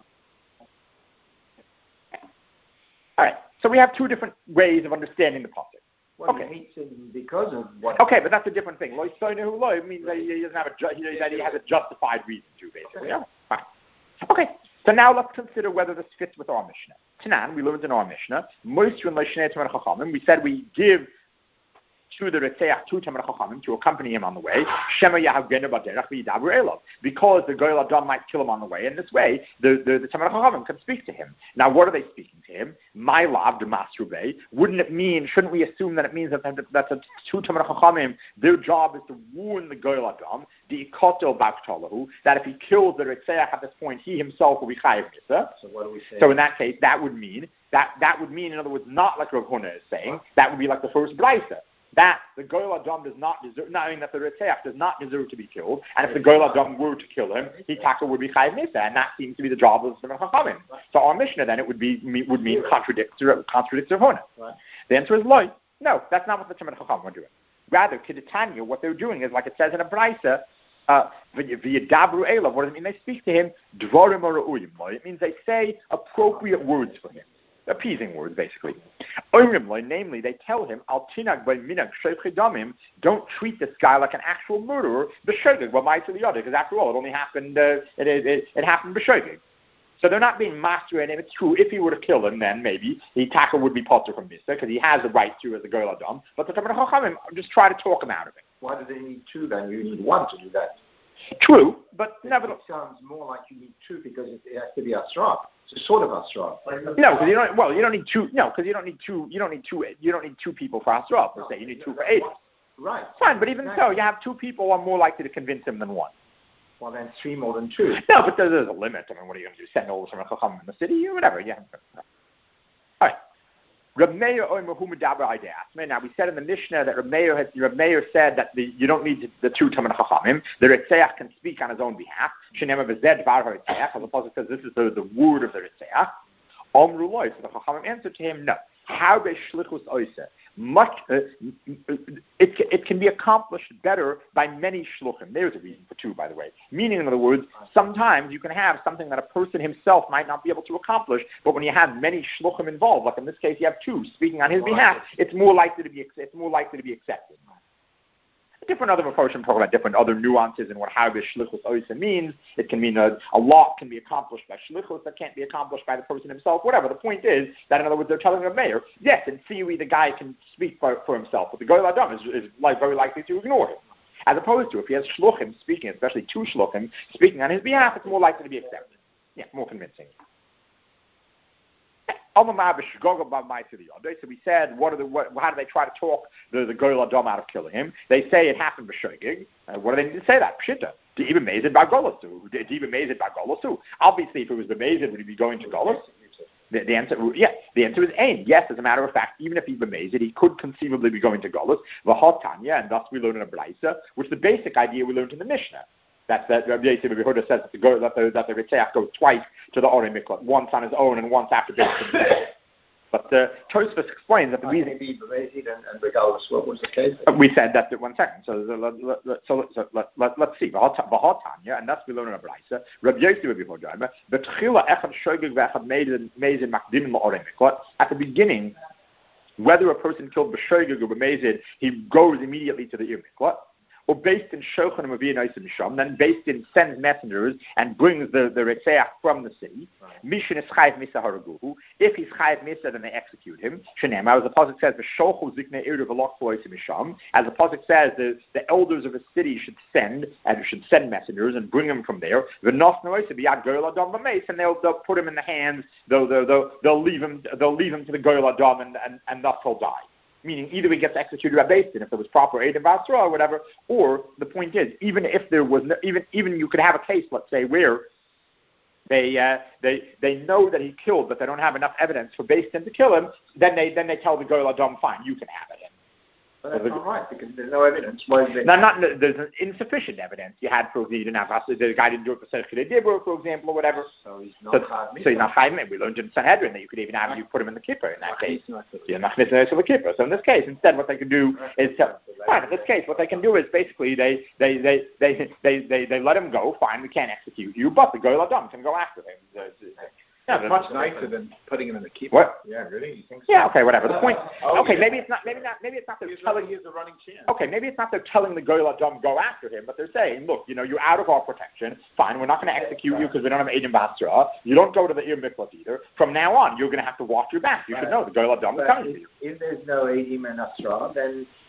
All right, so we have two different ways of understanding the pasuk. Well, okay. He hates him because of what. Okay, but that's a different thing. Lo Yisoneh Hu Lo means that he doesn't have a ju- that he has a justified reason to, basically. Yeah. Fine. Okay, so now let's consider whether this fits with our Mishnah. Tanan, we learned in our Mishnah, we said we give to the Ritzeach, to Tamar Chachamim, to accompany him on the way, Shema Yahavgenu Baderach V'Yidaber Elav, because the Goyal Adam might kill him on the way. In this way, the, the, the Tamar Chachamim can speak to him. Now, what are they speaking to him? My lav de Masrubei. Wouldn't it mean, shouldn't we assume that it means that, that, that the two Tamar Chachamim, their job is to warn the Goyal Adam, the Ikotel Baktalahu, that if he kills the Ritzeach at this point, he himself will be Chayiv Misa. So what do we say? So in that case, that would mean, that, that would mean, in other words, not like Rav Huna is saying, that would be like the first Braisa. That the Goyal Adam does not deserve, knowing that the Ritzeach does not deserve to be killed, and if the Goyal Adam were to kill him, he taka would be Chayiv Misa, and that seems to be the job of the Chachamim. So our Mishnah then, it would be would mean contradicts contradicts Rav Huna. Right. The answer is loy. No, that's not what the Tamar Chachamim are doing. Rather, Kedetanya, what they're doing is, like it says in a Braisa, uh, V'yadabru elav. What does it mean? They speak to him, dvarim ra'uyim. It means they say appropriate words for him. Appeasing words, basically. Namely, they tell him, Al tinag by minag sheichidamim, don't treat this guy like an actual murderer, b'shogeg, well, my to the other, because after all, it only happened, uh, it, it, it, it happened b'shogeg. So they're not being master in him. It's true, if he were to kill him, then maybe the attacker would be potter from Misa, because he has the right to as a Goyal Adam, but the Tamar Chachamim just try to talk him out of it. Why do they need two then? You need one to do that. True, but it, nevertheless. It sounds more like you need two because it, it has to be Asra. It's a sort of Asra. No, because you don't. Well, you don't need two. No, because you don't need two. You don't need two. You don't need two people for Asra per se. You need two for eight. Right. Fine, but even exactly. so, you have two people are more likely to convince him than one. Well, then three more than two. No, but there's, there's a limit. I mean, what are you going to do? Send over some Chacham in the city or whatever? Yeah. All right. Reb Meir Omer Hu Medaber Idei Asmei. Now we said in the Mishnah that Reb Meir, has, Reb Meir said that the, you don't need the two Tamar Chachamim. The Ritzeach can speak on his own behalf. Shenema v'zed var haRitzeach. As opposed to says this is the, the word of the Ritzeach. Omru Loi. So the Chachamim answered to him, no. How b'shlichus oiseh? Much, uh, it, it can be accomplished better by many shluchim. There's a reason for two, by the way. Meaning, in other words, sometimes you can have something that a person himself might not be able to accomplish, but when you have many shluchim involved, like in this case, you have two speaking on his behalf, it's more likely to be it's more likely to be accepted. Different other Mephoshim talk about different other nuances in what Harbe Shlichus Oisa means. It can mean a, a lot can be accomplished by Shlichus that can't be accomplished by the person himself, whatever. The point is that, in other words, they're telling a mayor, yes, in theory, the guy can speak for, for himself, but the Goyal Adam is, is like very likely to ignore him. As opposed to if he has Shluchim speaking, especially two Shluchim, speaking on his behalf, it's more likely to be accepted. Yeah, more convincing. So we said, what are the, what, how do they try to talk the, the Goyal Adam out of killing him? They say it happened b'shogeg. Uh, what do they need to say that? Pshita. Even Mazid Bagolasu. Even Mazid Bagolasu. Obviously, if it was the Mazid, would he be going to Golas? The, the answer, yeah, the answer is ain. Yes, as a matter of fact, even if he were Mazid, he could conceivably be going to Golas. V'hotanya, and thus we learn in a Braisa, which the basic idea we learned in the Mishnah. That's that Rabbi Yosef Yehuda says that the that the, that the Ritzeach goes twice to the Orei Miklat, once on his own and once after being convinced. But uh, Tosfos explains that the reason. And, and regardless, what was the case? We said that one second. So, let, let, so, so let, let, let's see. V'hotanya, and that's we learn in a Braisa. Rabbi Yosef Yehuda, Betchila echad shogeg ve'echad meizid makdimin la'orei miklat. At the beginning, whether a person killed b'shogeg or b'meizid, he goes immediately to the ir miklat. Or based in Shochan and Maviyah Misham, then based in sends messengers and brings the, the Ritzeach from the city. Mishin is Chayiv Misa Haraguhu. If he's Chayiv Misa, then they execute him. Shenema, as the Pasuk says, the Shochu Zikne Erev V'Loch V'Oisim Misham. As the Pasuk says, the, the elders of a city should send and should send messengers and bring him from there. V'Nos Noisa B'Yad Goyal Adam B'Meis, and they'll they'll put him in the hands. They'll they'll they'll, they'll leave him they'll leave him to the Goyal Adam, and, and, and thus he'll die. Meaning either he gets executed by Beis Din if there was proper aid in Basra or whatever, or the point is, even if there was, no, even even you could have a case, let's say, where they uh, they they know that he killed, but they don't have enough evidence for Beis Din to kill him, then they then they tell the Goyal Adam, fine, you can have it. But that's not right, because there's no evidence. Why is no, not, there's insufficient evidence. You had, for you didn't have, the guy didn't do it for Sechkei Dibur, for example, or whatever. So he's not so, Chayiv. So he's not Chayiv. We learned in Sanhedrin that you could even have, you put him in the kippur in that case. You're not missing the kippur. So in this case, instead, what they could do is, tell, fine, in this case, what they can do is basically they they, they, they, they, they, they let him go, fine, we can't execute you, but the Goyal Adam can go after him. Yeah, it's much nicer than putting him in the keeper. What? Yeah, really? You think so? Yeah, okay, whatever. The point. Oh, okay, yeah. maybe it's not. Maybe not. Maybe it's not. They're telling. He has a running chance. Okay, maybe it's not. They're telling the Goyal Adam go after him, but they're saying, look, you know, you're out of our protection. Fine, we're not going to execute you because we don't have Eidim Basra. You don't go to the Ir Miklat either. From now on, you're going to have to watch your back. You right. should know the Goyal Adam is coming to you. If there's no Eidim and Asra, then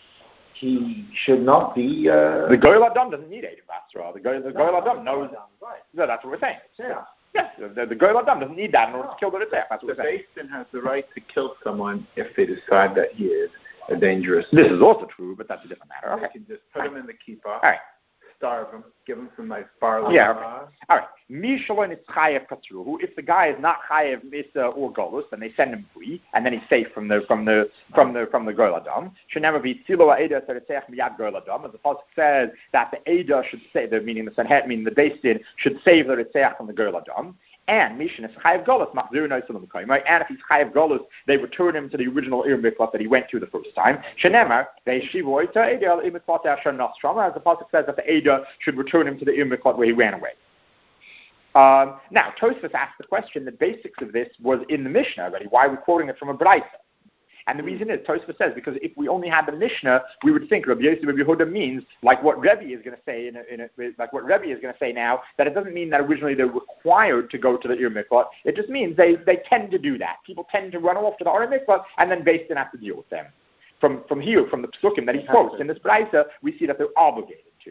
he should not be... Uh, the Goyal Adam doesn't need Eidim Basra. The Goyal, the no, Goyal Adam knows... Right. No, that's what we're saying. Yeah. Yeah, the, the Goyal Adam doesn't need that in order No. to kill the Ritzach. That's what The we're saying. Beis Din has the right to kill someone if they decide that he is a dangerous... This is also true, but that's a different matter. They Okay. can just put him in the kippah, All right. starve him, give him some nice barley. Yeah, okay. All right. Mishalon is chayev katruhu. If the guy is not chayev misa or golus, then they send him free, and then he's safe from the from the from the from the goyal adam. Should never be tzilo eda teretzech miyad goyal adam. As the pasuk says that the eda should save, the meaning the sanhet, meaning the Beis Din should save the ritzech from the goyal adam. And Mishan is chayev golus machzir noisalim b'koyim. Right. And if he's chayev golus, they return him to the original ir mikvah that he went to the first time. Shenemar they shivu ita eda ir mikvah asher nostrama. As the pasuk says that the eda should return him to the ir mikvah where he ran away. Um, now, Tosfos asked the question, the basics of this was in the Mishnah already. Why are we quoting it from a Braisa? And the reason is, Tosfos says, because if we only had the Mishnah, we would think Rabbi Yosef Rabbi Yehuda means, like what Rebbe is going to say, in a, in a, like what Rebbe is going to say now, that it doesn't mean that originally they're required to go to the Ir Mikvah. It just means they, they tend to do that. People tend to run off to the Ir Mikvah, and then Beis Din have to deal with them. From from here, from the Psukim that he quotes in this Braisa, we see that they're obligated to.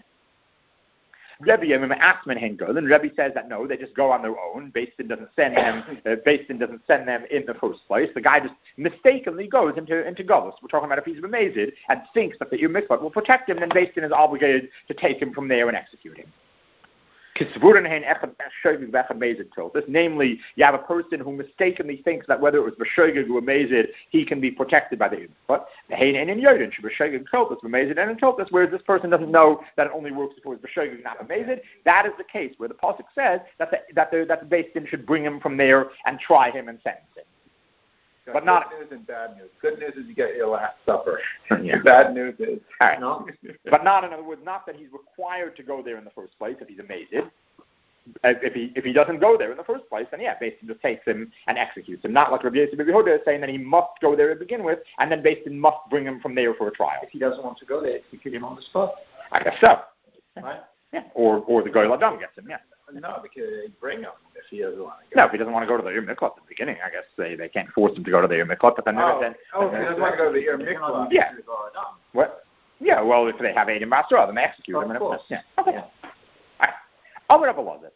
Rebbe Asman Hengel, and Rebbe says that no, they just go on their own. Beis Din doesn't send them. Uh, Beis Din doesn't send them in the first place. The guy just mistakenly goes into into Golus. We're talking about a piece of Amazid and thinks that the Ir Mikvah will protect him. Then Beis Din is obligated to take him from there and execute him. This, namely, you have a person who mistakenly thinks that whether it was B'Shogeg or Amazid, he can be protected by the Ir Mikvah. The Hein and in Yodin, B'Shogeg Tiltus, Amazid and in Tiltus, whereas this person doesn't know that it only works if it was B'Shogeg, not Amazid. That is the case where the pasuk says that the that the that the Beis Din should bring him from there and try him and sentence him. So but good not news and bad news. Good news is you get your last supper. Yeah. Bad news is all right. No. But not, in other words, not that he's required to go there in the first place if he's amazed. If he if he doesn't go there in the first place, then yeah, Beis Din just takes him and executes him. Not like Rabbi Yosef Rabbi Yehuda is saying that he must go there to begin with, and then Beis Din must bring him from there for a trial. If he doesn't want to go there, execute him on the spot. I guess so. Right? Yeah. Or or the Goyal Adam gets him. Yeah. no, because they bring him if he doesn't want to go. No, if he doesn't want to go to the Ir Mikvah at the beginning, I guess they, they can't force him to go to the Ir Mikvah, but then Oh, then, oh then if he doesn't want to go to the Ir Mikvah. Yeah. What? Yeah. Well, if they have Eidim Basra, then they execute Of him. And course. yeah. Okay. Yeah. All right. Amar Rabbi Elazar.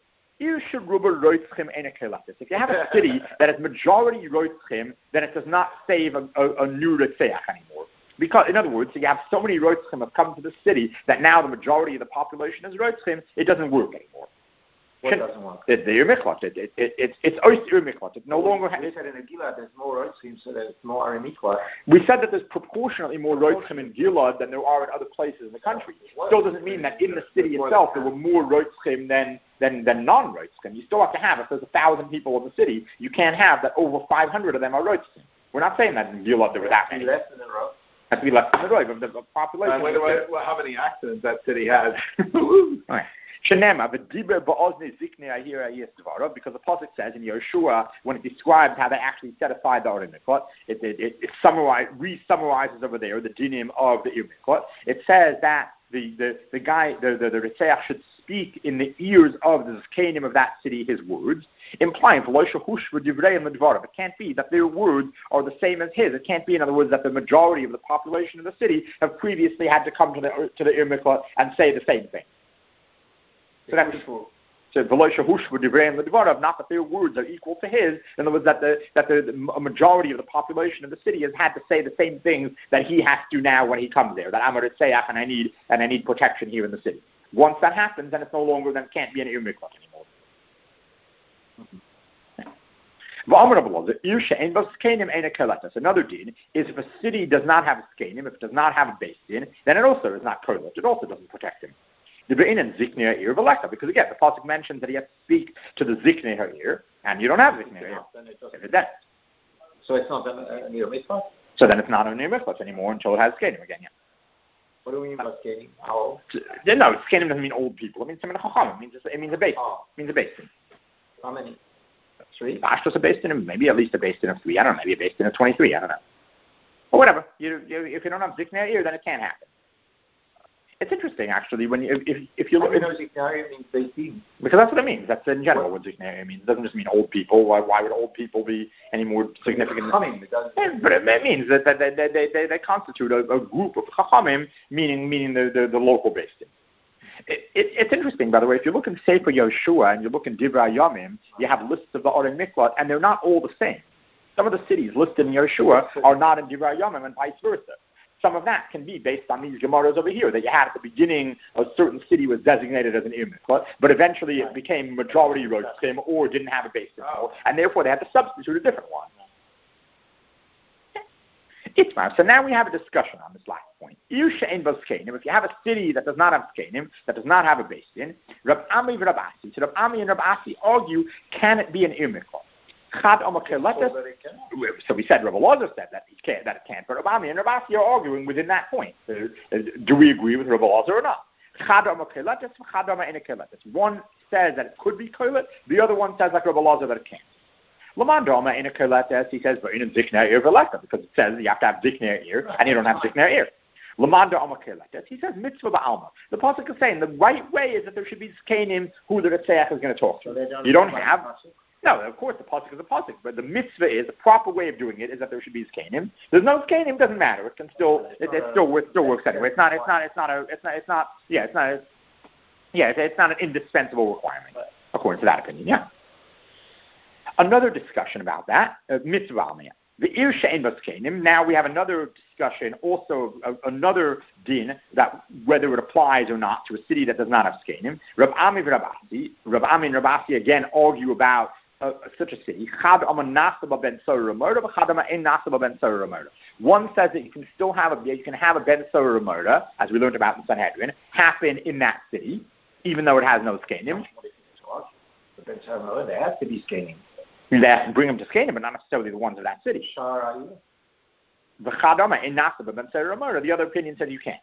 If you have a city that is majority roitzchim, then it does not save a, a, a new Ritzeach anymore. Because, in other words, you have so many roitzchim have come to the city that now the majority of the population is roitzchim, it doesn't work anymore. What doesn't work? It, the Ir Mikvah. It, it, it, it, it's Ois Ir Mikvah. It no longer has... We said in a Gilad there's more roitzchim, so there's more Ir Mikvah. We said that there's proportionately more roitzchim in Gilad than there are in other places in the country. Still doesn't mean that in the city itself there were more roitzchim than than than non-roitzchim. You still have to have, if there's a thousand people in the city, you can't have that over five hundred of them are roitzchim. We're not saying that in Gilad there were that many. Less than a row. Has to be less than the roiv of the population. Uh, wait, wait, wait, how many accidents that city has? Right. Shenema, the diber ba'ozni ziknei ahira yisdvara, because the pasuk says in Yeshua when it describes how they actually set aside the Ir Mikvah, it it, it, it summarize, re-summarizes over there the dinim of the Ir Mikvah. It says that the the, the guy the the, the Ritzeach should speak in the ears of the Zkanim of that city his words, implying it can't be that their words are the same as his. It can't be, in other words, that the majority of the population of the city have previously had to come to the to the Ir Mikvah and say the same thing. So that's so not that their words are equal to his. In other words, that the that the, the a majority of the population of the city has had to say the same things that he has to now when he comes there. That I'm a Ritzeach and I need and I need protection here in the city. Once that happens, then it's no longer then it can't be an Ir Mikvah anymore. Mm-hmm. Another din is if a city does not have a skenim, if it does not have a Beis Din, then it also is not kodesh. It also doesn't protect him. Because again, the pasuk mentions that he has to speak to the ziknei ha'ir, and you don't have ziknei ha'ir. So it's not an Ir Mikvah? So then it's not an Ir Mikvah anymore until it has skenim again. Yeah. What do we mean by skenim? How old? No, skenim doesn't mean old people. It means some chacham. It means it means a Beis. Oh. It means a Beis Din. How many? Three? Ashtos a Beis Din, maybe at least a Beis Din of three. I don't know. Maybe a Beis Din of twenty-three. I don't know. Or whatever. You, you, if you don't have ziknei ha'ir, then it can't happen. It's interesting, actually, when you, if, if you How look... do you know Ziknaya means Beitin? Because that's what it means. That's in general what Ziknaya means. It doesn't just mean old people. Why, why would old people be any more significant? Chachamim, it doesn't. Yeah, but it, it means that, that, that, that they, they, they constitute a, a group of Chachamim, meaning meaning the, the, the local based in. It, it, it's interesting, by the way, if you look in Sefer Yoshua and you look in Divrei Yamim, you have lists of the Orei Miklat, and they're not all the same. Some of the cities listed in Yoshua are not in Divrei Yamim and vice versa. Some of that can be based on these Gemaras over here that you had at the beginning. A certain city was designated as an Ir Miklat, but eventually it became majority road sim or didn't have a base anymore, and therefore they had to substitute a different one. So now we have a discussion on this last point. If you have a city that does not have Skenim, that does not have a base in, Rab Ami and Rab Asi, so Rab Ami and Rab Asi argue, can it be an Ir Miklat? So we said, Rabbi Elazar said that it can't, that it can't, but Rab Ami and Rab Asi are arguing within that point. Uh, do we agree with Rabbi Elazar or not? One says that it could be kolet, the other one says like Rabbi Elazar that it can't. Lamandama in a koletes, he says, but in a zikner ear veleka, because it says you have to have zikner ear, and you don't have zikner ear. Lamanda Alma koletes, he says mitzvah ba'alma. The pasuk is saying the right way is that there should be zkenim who the Ritzeach is going to talk to. So don't you don't have. No, of course the pasuk is a pasuk, but the mitzvah is the proper way of doing it is that there should be zkenim. There's no zkenim, doesn't matter. It can still, it, it still, it still works anyway. It's not, it's not, it's not a, it's not, it's not. Yeah, it's not. A, yeah, it's, it's not an indispensable requirement according to that opinion. Yeah. Another discussion about that, uh, mitzvah almiyah. The ir she'en baskenim. Now we have another discussion, also uh, another din that whether it applies or not to a city that does not have skenim. Rab Ami and Rab Asi, Rab Ami and Rab Asi again argue about uh, such a city. Chad ama nasaba ben sorah murder, chad ama ein nasaba ben sorah murder. One says that you can still have a you can have a ben sorah murder, as we learned about in Sanhedrin, happen in that city, even though it has no skenim. The ben sorah murder, there has to be skenim. They have to bring them to Skenim, but not necessarily the ones of that city. The other opinion said you can't.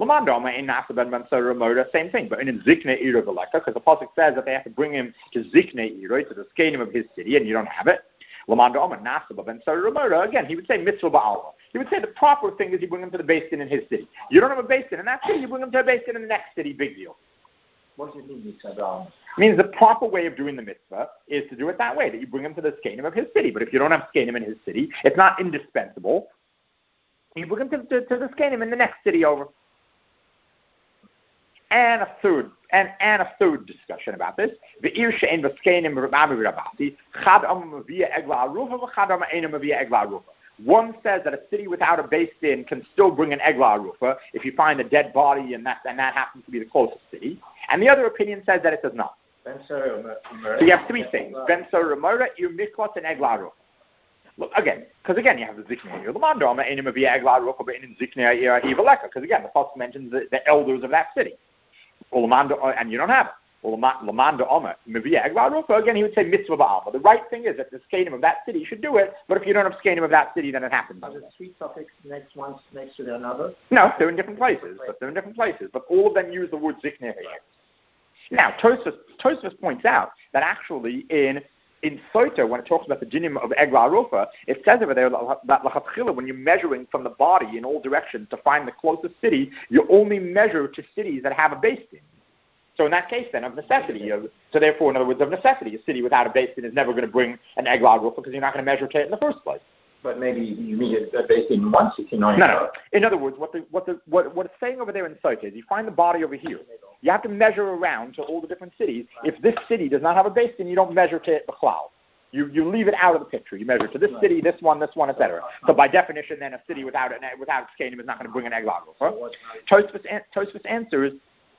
Same thing, but in Zikne Ira Veleka, because the pasuk says that they have to bring him to Zikne Ira, to the Skenim of his city, and you don't have it. Again, he would say mitzvah ba'alma. He would say the proper thing is you bring him to the Beis Din in his city. You don't have a Beis Din in that city, you bring him to a Beis Din in the next city, big deal. What does it mean, mitzvah ba'alma? Means the proper way of doing the mitzvah is to do it that way, that you bring him to the skenim of his city. But if you don't have skenim in his city, it's not indispensable. You bring him to, to, to the skenim in the next city over. And a third, and, and a third discussion about this. The ir she'en v'skenim Rabbi Rabasi, chad am mavia egla arufa v'chad am eina mavia egla arufa. One says that a city without a Beis Din can still bring an egla arufa if you find a dead body and that, and that happens to be the closest city. And the other opinion says that it does not. So you have three things: Ben Sorah Murder, Ir Miklat, and Egla Arufa. Look again, because again you have the Ziknei Ir Lamando, Enim of Egla Arufa, but in Ziknei Ir Hivaleka. Because again, the pasuk mentions the, the elders of that city. Lamando, and you don't have it. Lamando Omer Mavia Egla Arufa. Again, he would say mitzvah ba'alma. The right thing is that the skenim of that city should do it. But if you don't have skenim of that city, then it happens. Are the three topics next one next to another? No, they're in different places. But they're in different places. But all of them use the word Ziknei Ir. Now, Tosfos, Tosfos points out that actually in in Sota, when it talks about the dinim of Egla Arufa, it says over there that lachatchila, when you're measuring from the body in all directions to find the closest city, you only measure to cities that have a Beis Din. So in that case, then, of necessity, of, so therefore, in other words, of necessity, a city without a Beis Din is never going to bring an Egla Arufa because you're not going to measure to it in the first place. But maybe you mean a Beis Din once, if you know. No, no. In other words, what the what the what what it's saying over there in Sota is, you find the body over here. You have to measure around to all the different cities. If this city does not have a Beis Din, you don't measure to it b'chlal. You you leave it out of the picture. You measure to this city, this one, this one, et cetera. So by definition, then a city without an without skenim is not going to bring an egla arufa. Tosfos answers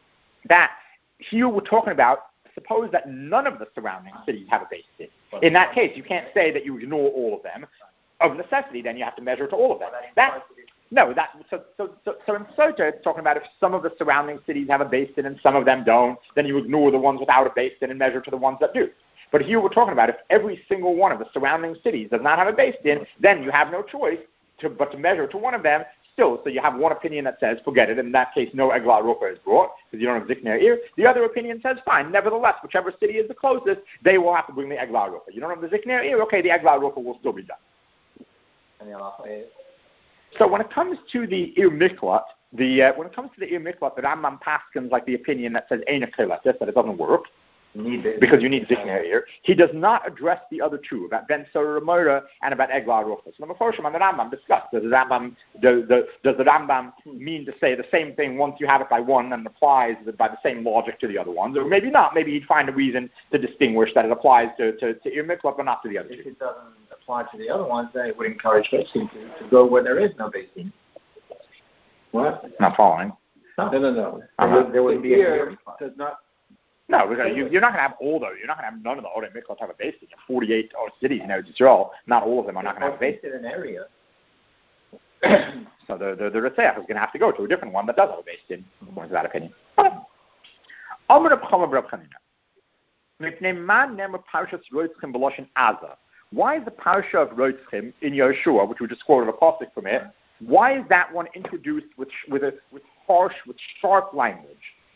that here we're talking about. Suppose that none of the surrounding cities have a Beis Din. In that case, you can't say that you ignore all of them. Of necessity, then you have to measure to all of them. That no, that so so so, so in Sota, it's talking about if some of the surrounding cities have a Beis Din and some of them don't, then you ignore the ones without a Beis Din and measure to the ones that do. But here we're talking about if every single one of the surrounding cities does not have a Beis Din, then you have no choice to but to measure to one of them still. So you have one opinion that says, forget it. In that case, no Egla Arufa is brought because you don't have Ziknei Ir. The other opinion says, fine. Nevertheless, whichever city is the closest, they will have to bring the Egla Arufa. You don't have the Ziknei Ir, okay, the Egla Arufa will still be done. So when it comes to the Ir Miklat, the uh, when it comes to the Ir Miklat, the Rambam paskins like the opinion that says Ein Chilat, that it doesn't work. Need it. Because you need Zikner here. He does not address the other two, about Ben Sora Ramora and about Eglah Rufus. And the Meforshim and the Rambam discussed, does the Rambam, does the, does the Rambam mean to say the same thing once you have it by one and applies by the same logic to the other ones? Or maybe not. Maybe he'd find a reason to distinguish that it applies to, to, to Ir Miklat but not to the other two. If it doesn't apply to the other ones, then it would encourage Beis-Din to, to go where there is no Beis-Din. What? Not following. No, No, no, no. Uh-huh. There would be Here a does not. No, because you, you're not going to have all those. You're not going to have none of the Orei Miklat have a base. You have forty-eight cities in Eretz Yisrael. Not all of them are not going to have a base. in an area. So the the, the Ritzach is going to have to go to a different one that does have a base in, according to that opinion. Why is the parsha of Roitzchim in Yeshua, which we just quoted a pasuk from it, why is that one introduced with with a with harsh, with sharp language?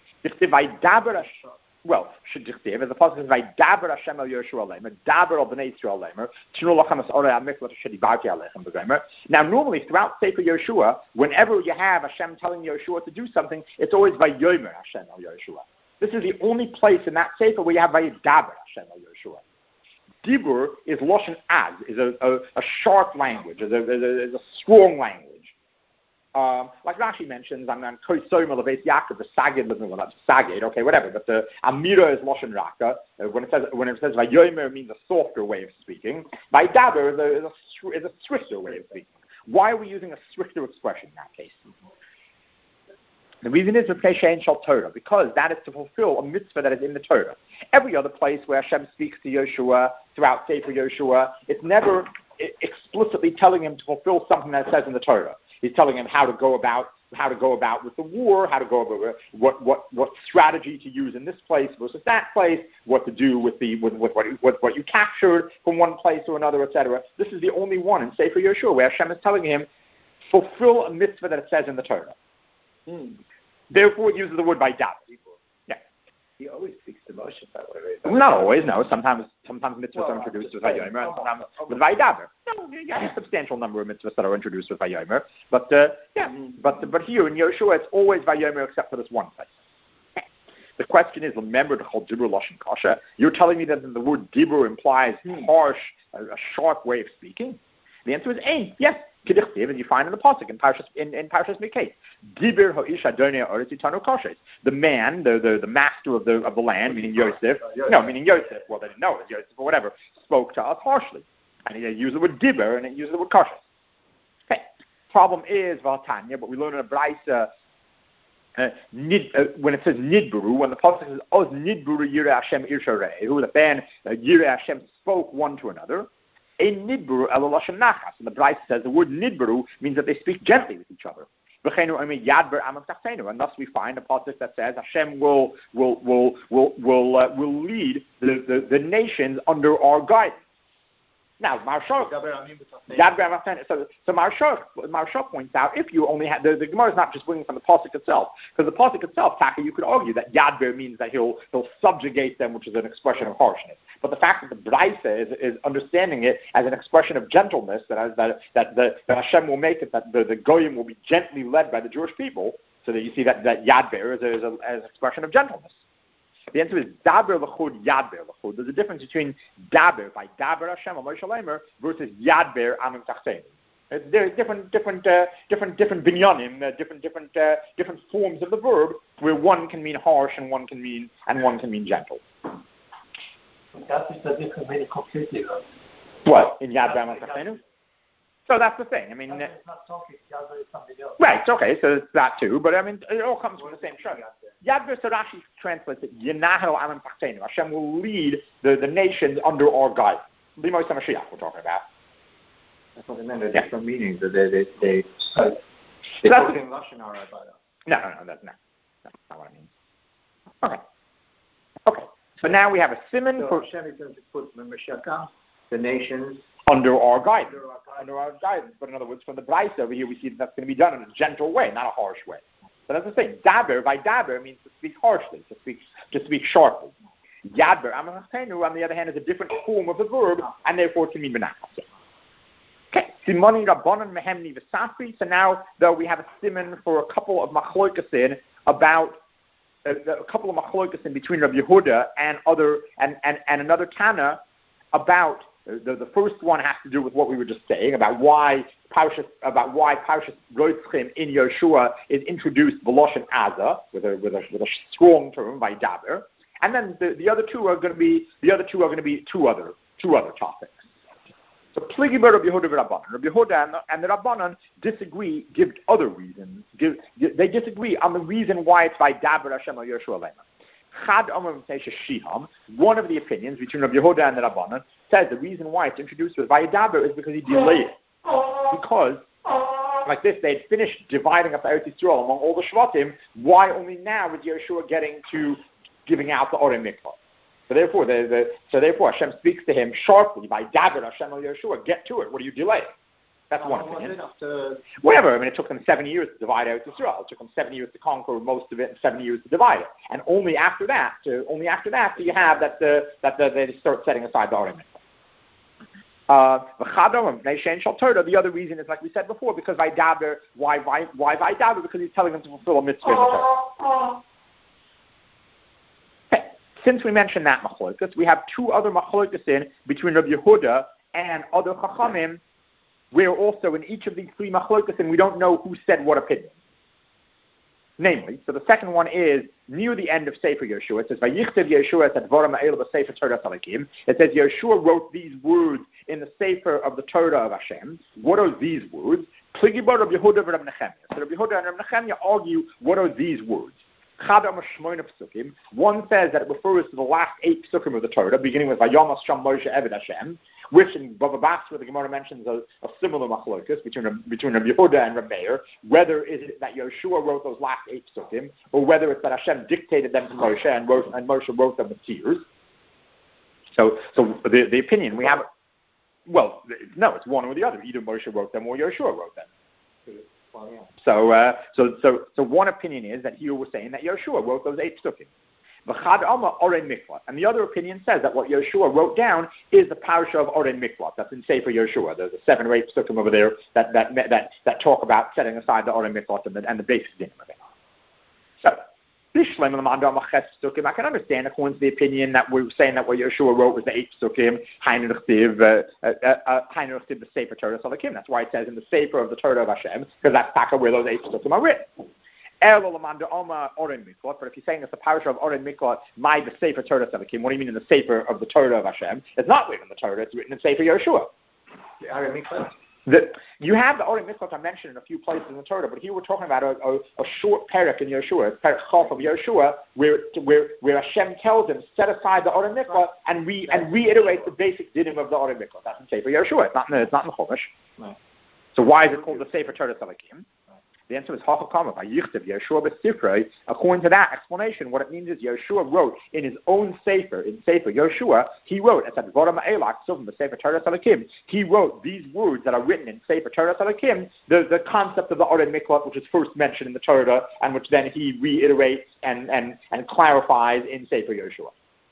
Well, should just as the pasuk says, "Vaydaber Hashem el Yeshua leimer, daber al bnei Yisrael leimer, tinu lachem es orei amiklat shedibarti alechem b'geimer." Now, normally throughout Sefer Yeshua, whenever you have Hashem telling Yeshua to do something, it's always Vayomer Hashem el Yeshua. This is the only place in that Sefer where you have Vaydaber Hashem el Yeshua. Dibur is loshen az, is a, a, a sharp language, is a, is a, is a strong language. Um, like Rashi mentions, I'm on Kosoim Leves Yaakov, the Sagid, well, that's Sagid, okay, whatever. But the Amira is Loshen Raka. Uh, when it says when it says Vayomer, means a softer way of speaking. Vaydaber is a, is, a, is a swifter way of speaking. Why are we using a swifter expression in that case? The reason is Shal Torah, because that is to fulfill a mitzvah that is in the Torah. Every other place where Hashem speaks to Yeshua, throughout Sefer Yeshua, it's never explicitly telling him to fulfill something that it says in the Torah. He's telling him how to go about how to go about with the war, how to go about what what what strategy to use in this place versus that place, what to do with the with, with what, what what you captured from one place or another, et cetera. This is the only one in Sefer Yeshua where Hashem is telling him fulfill a mitzvah that it says in the Torah. Hmm. Therefore, it uses the word by doubt. Yeah. He always speaks to Moshe that way, right? Not always, no. Sometimes sometimes mitzvahs well, are introduced with Vayomer, and sometimes okay. with Vaydaber. No, you have a substantial number of mitzvahs that are introduced with Vayomer. But, uh, yeah, mm-hmm. but but here in Yeshua, it's always Vayomer except for this one place. The question is, remember the whole Dibur Lashon Kasha. You're telling me that the word Dibur implies hmm. harsh, a, a sharp way of speaking? The answer is A, yes. And you find in the pasuk in Parshas in, in Parshas Miketz, Dibir Ha'ish Adonai Ha'aretz Yitanu Kashes. The man, the, the the master of the of the land, meaning Yosef, no, meaning Yosef. Well, they didn't know it was Yosef or whatever. Spoke to us harshly, and he used the word Dibir and he used the word Kashes. Okay. Problem is Valtanya, but we learn in a Braisa. Uh, nid, uh, when it says Nidburu, when the pasuk says Oz Nidburu Yireh Hashem Irsharei, who the man uh, Yireh Hashem spoke one to another. A nidburu ela lashon nachas, and the Braisa says the word nidburu means that they speak gently with each other. And thus we find a pasuk that says Hashem will will will will will uh, will lead the, the, the nations under our guidance. Now, Marshal, so, so Marshal, Marshal points out, if you only have, the, the Gemara is not just bringing from the pasuk itself, because the pasuk itself, Taka, you could argue that Yadber means that he'll he'll subjugate them, which is an expression of harshness. But the fact that the Braisa is, is understanding it as an expression of gentleness, that that that, that, that Hashem will make it, that the, the Goyim will be gently led by the Jewish people, so that you see that, that Yadber is, a, is, a, is an expression of gentleness. The answer is daber l'chud, yadber l'chud. There's a difference between daber, by daber Hashem or Moshe Leimer, versus yadber amim tachteinu. There are different, different, uh, different, different binyanim, uh, different, different, uh, different forms of the verb, where one can mean harsh and one can mean and one can mean gentle. That is the difference really completely. Right? What in yadber amim tachteinu? So that's the thing. I mean, it's not talking. Yadber is something else. Right. Okay. So it's that too. But I mean, it all comes from the same show. Yadber, so Rashi translates it, Yenahu Alam Pachtenu. Hashem will lead the, the nations under our guidance. Limos HaMashiach we're talking about. That's what I meant. There's yeah. different meanings. They, they, they, they, so they that's talk in Lashon Hara about us. No, no, no, that's not. That's not what I mean. Okay. Okay. So now we have a simon so for... Hashem is going to put Mashiach, the nations... Under our guidance. Under our, under our guidance. But in other words, from the Braisa over here, we see that that's going to be done in a gentle way, not a harsh way. So that's the thing. Daber, by daber, means to speak harshly, to speak to speak sharply. Yadber, amachenu, on the other hand, is a different form of the verb, and therefore it can mean benachas. Okay. Simoni Rabbanan Mehemni V'Safri. So now, though, we have a simon for a couple of machlokasin about a, a couple of machlokasin between Rabbi Yehuda and other and, and, and another Tana about the, the first one has to do with what we were just saying about why Parshas about why Parshas Roitzchim in Yeshua is introduced V'Loshen Aza with a with a with a strong term by Daber, and then the, the other two are going to be the other two are going to be two other two other topics. So Pligi bar Rabbi Yehuda v'Rabbanan. Rabbi Yehuda and the, and the Rabbanan disagree, give other reasons. Give, they disagree on the reason why it's by Daber Hashem al Yeshua Lema. Chad Amar Shiham, one of the opinions between Rabbi Yehuda and the Rabbanan, says the reason why it's introduced with Vayadaber is because he delayed it. Because, like this, they had finished dividing up the Eretz Yisrael among all the Shvatim. Why only now is Yeshua getting to giving out the Orei Mikvah? So therefore, the, the, so therefore, Hashem speaks to him sharply by Daber Hashem al Yeshua. Get to it. What are you delaying? That's one opinion. After... Whatever. I mean, it took them seventy years to divide out Israel. It took them seventy years to conquer most of it, and seventy years to divide it. And only after that, to, only after that, do you have that the that the, they start setting aside the Orei Mikvah. Uh, the other reason is, like we said before, because Vaydaber. Why why why Vaydaber? Because he's telling them to fulfill a mitzvah in the Torah. Okay. Since we mentioned that machlokas, we have two other machlokas in between Rabbi Yehuda and other Chachamim. Where also in each of these three machlokas, and we don't know who said what opinion. Namely, so the second one is near the end of Sefer Yeshua. It says, "Vayichtav Yeshua et dvarim ha'elu b'Sefer Torah Salakim." It says Yeshua wrote these words in the Sefer of the Torah of Hashem. What are these words? Pligi bar Rabbi Yehuda v'Rabbi Nechemia. So Rabbi Yehuda and Rabbi Nechemia argue what are these words. One says that it refers to the last eight psukim of the Torah, beginning with Vayomas Sham Moshe Eved Hashem, which in Bava Basra, the Gemara mentions a, a similar machlokas between, between Rabbi Yehuda and Rabbi Meir, whether is it that Yeshua wrote those last eight psukim, or whether it's that Hashem dictated them to Moshe and, wrote, and Moshe wrote them with tears. So, so the, the opinion we have, well, no, it's one or the other. Either Moshe wrote them or Yeshua wrote them. Well, yeah. So, uh, so, so, so one opinion is that here we're saying that Yeshua wrote those eight psukim. And the other opinion says that what Yeshua wrote down is the parasha of Orei Mikvah. That's in Sefer Yeshua. There's a seven or eight psukim over there that that that that talk about setting aside the Orei Mikvah and the, and the basic din of it. So, I can understand according to the opinion that we're saying that what Yeshua wrote was the eight psukim, Hainu Chtiv, Hainu Chtiv, the Sefer Torah Salakim. That's why it says in the Sefer of the Torah of Hashem, because that's taka where those eight psukim are written. But if you're saying it's the parasha of Orei Mikvah, my the Sefer Torah Salakim, what do you mean in the Sefer of the Torah of Hashem? It's not written in the Torah, it's written in Sefer Yeshua. The Orei Mikvah? The, you have the Orei Mikvah I mentioned in a few places in the Torah, but here we're talking about a, a, a short parak in Yeshua, parak Chaf of Yeshua, where, where where Hashem tells him set aside the Orei Mikvah and re and reiterate the basic dinim of the Orei Mikvah. That's in Sefer Yeshua. It's not in, it's not in the Chumash. No. So why is it called the Sefer Torah Salakim? The answer is Hachakama by Yichtav Yeshua b'Sifrei. According to that explanation, what it means is Yeshua wrote in his own Sefer, in Sefer Yeshua, he wrote, it's at Dvarim Ha'elach, so from the Sefer Torah Salakim, he wrote these words that are written in Sefer Torah Salakim, the, the concept of the Orei Mikvah, which is first mentioned in the Torah, and which then he reiterates and, and, and clarifies in Sefer Yeshua.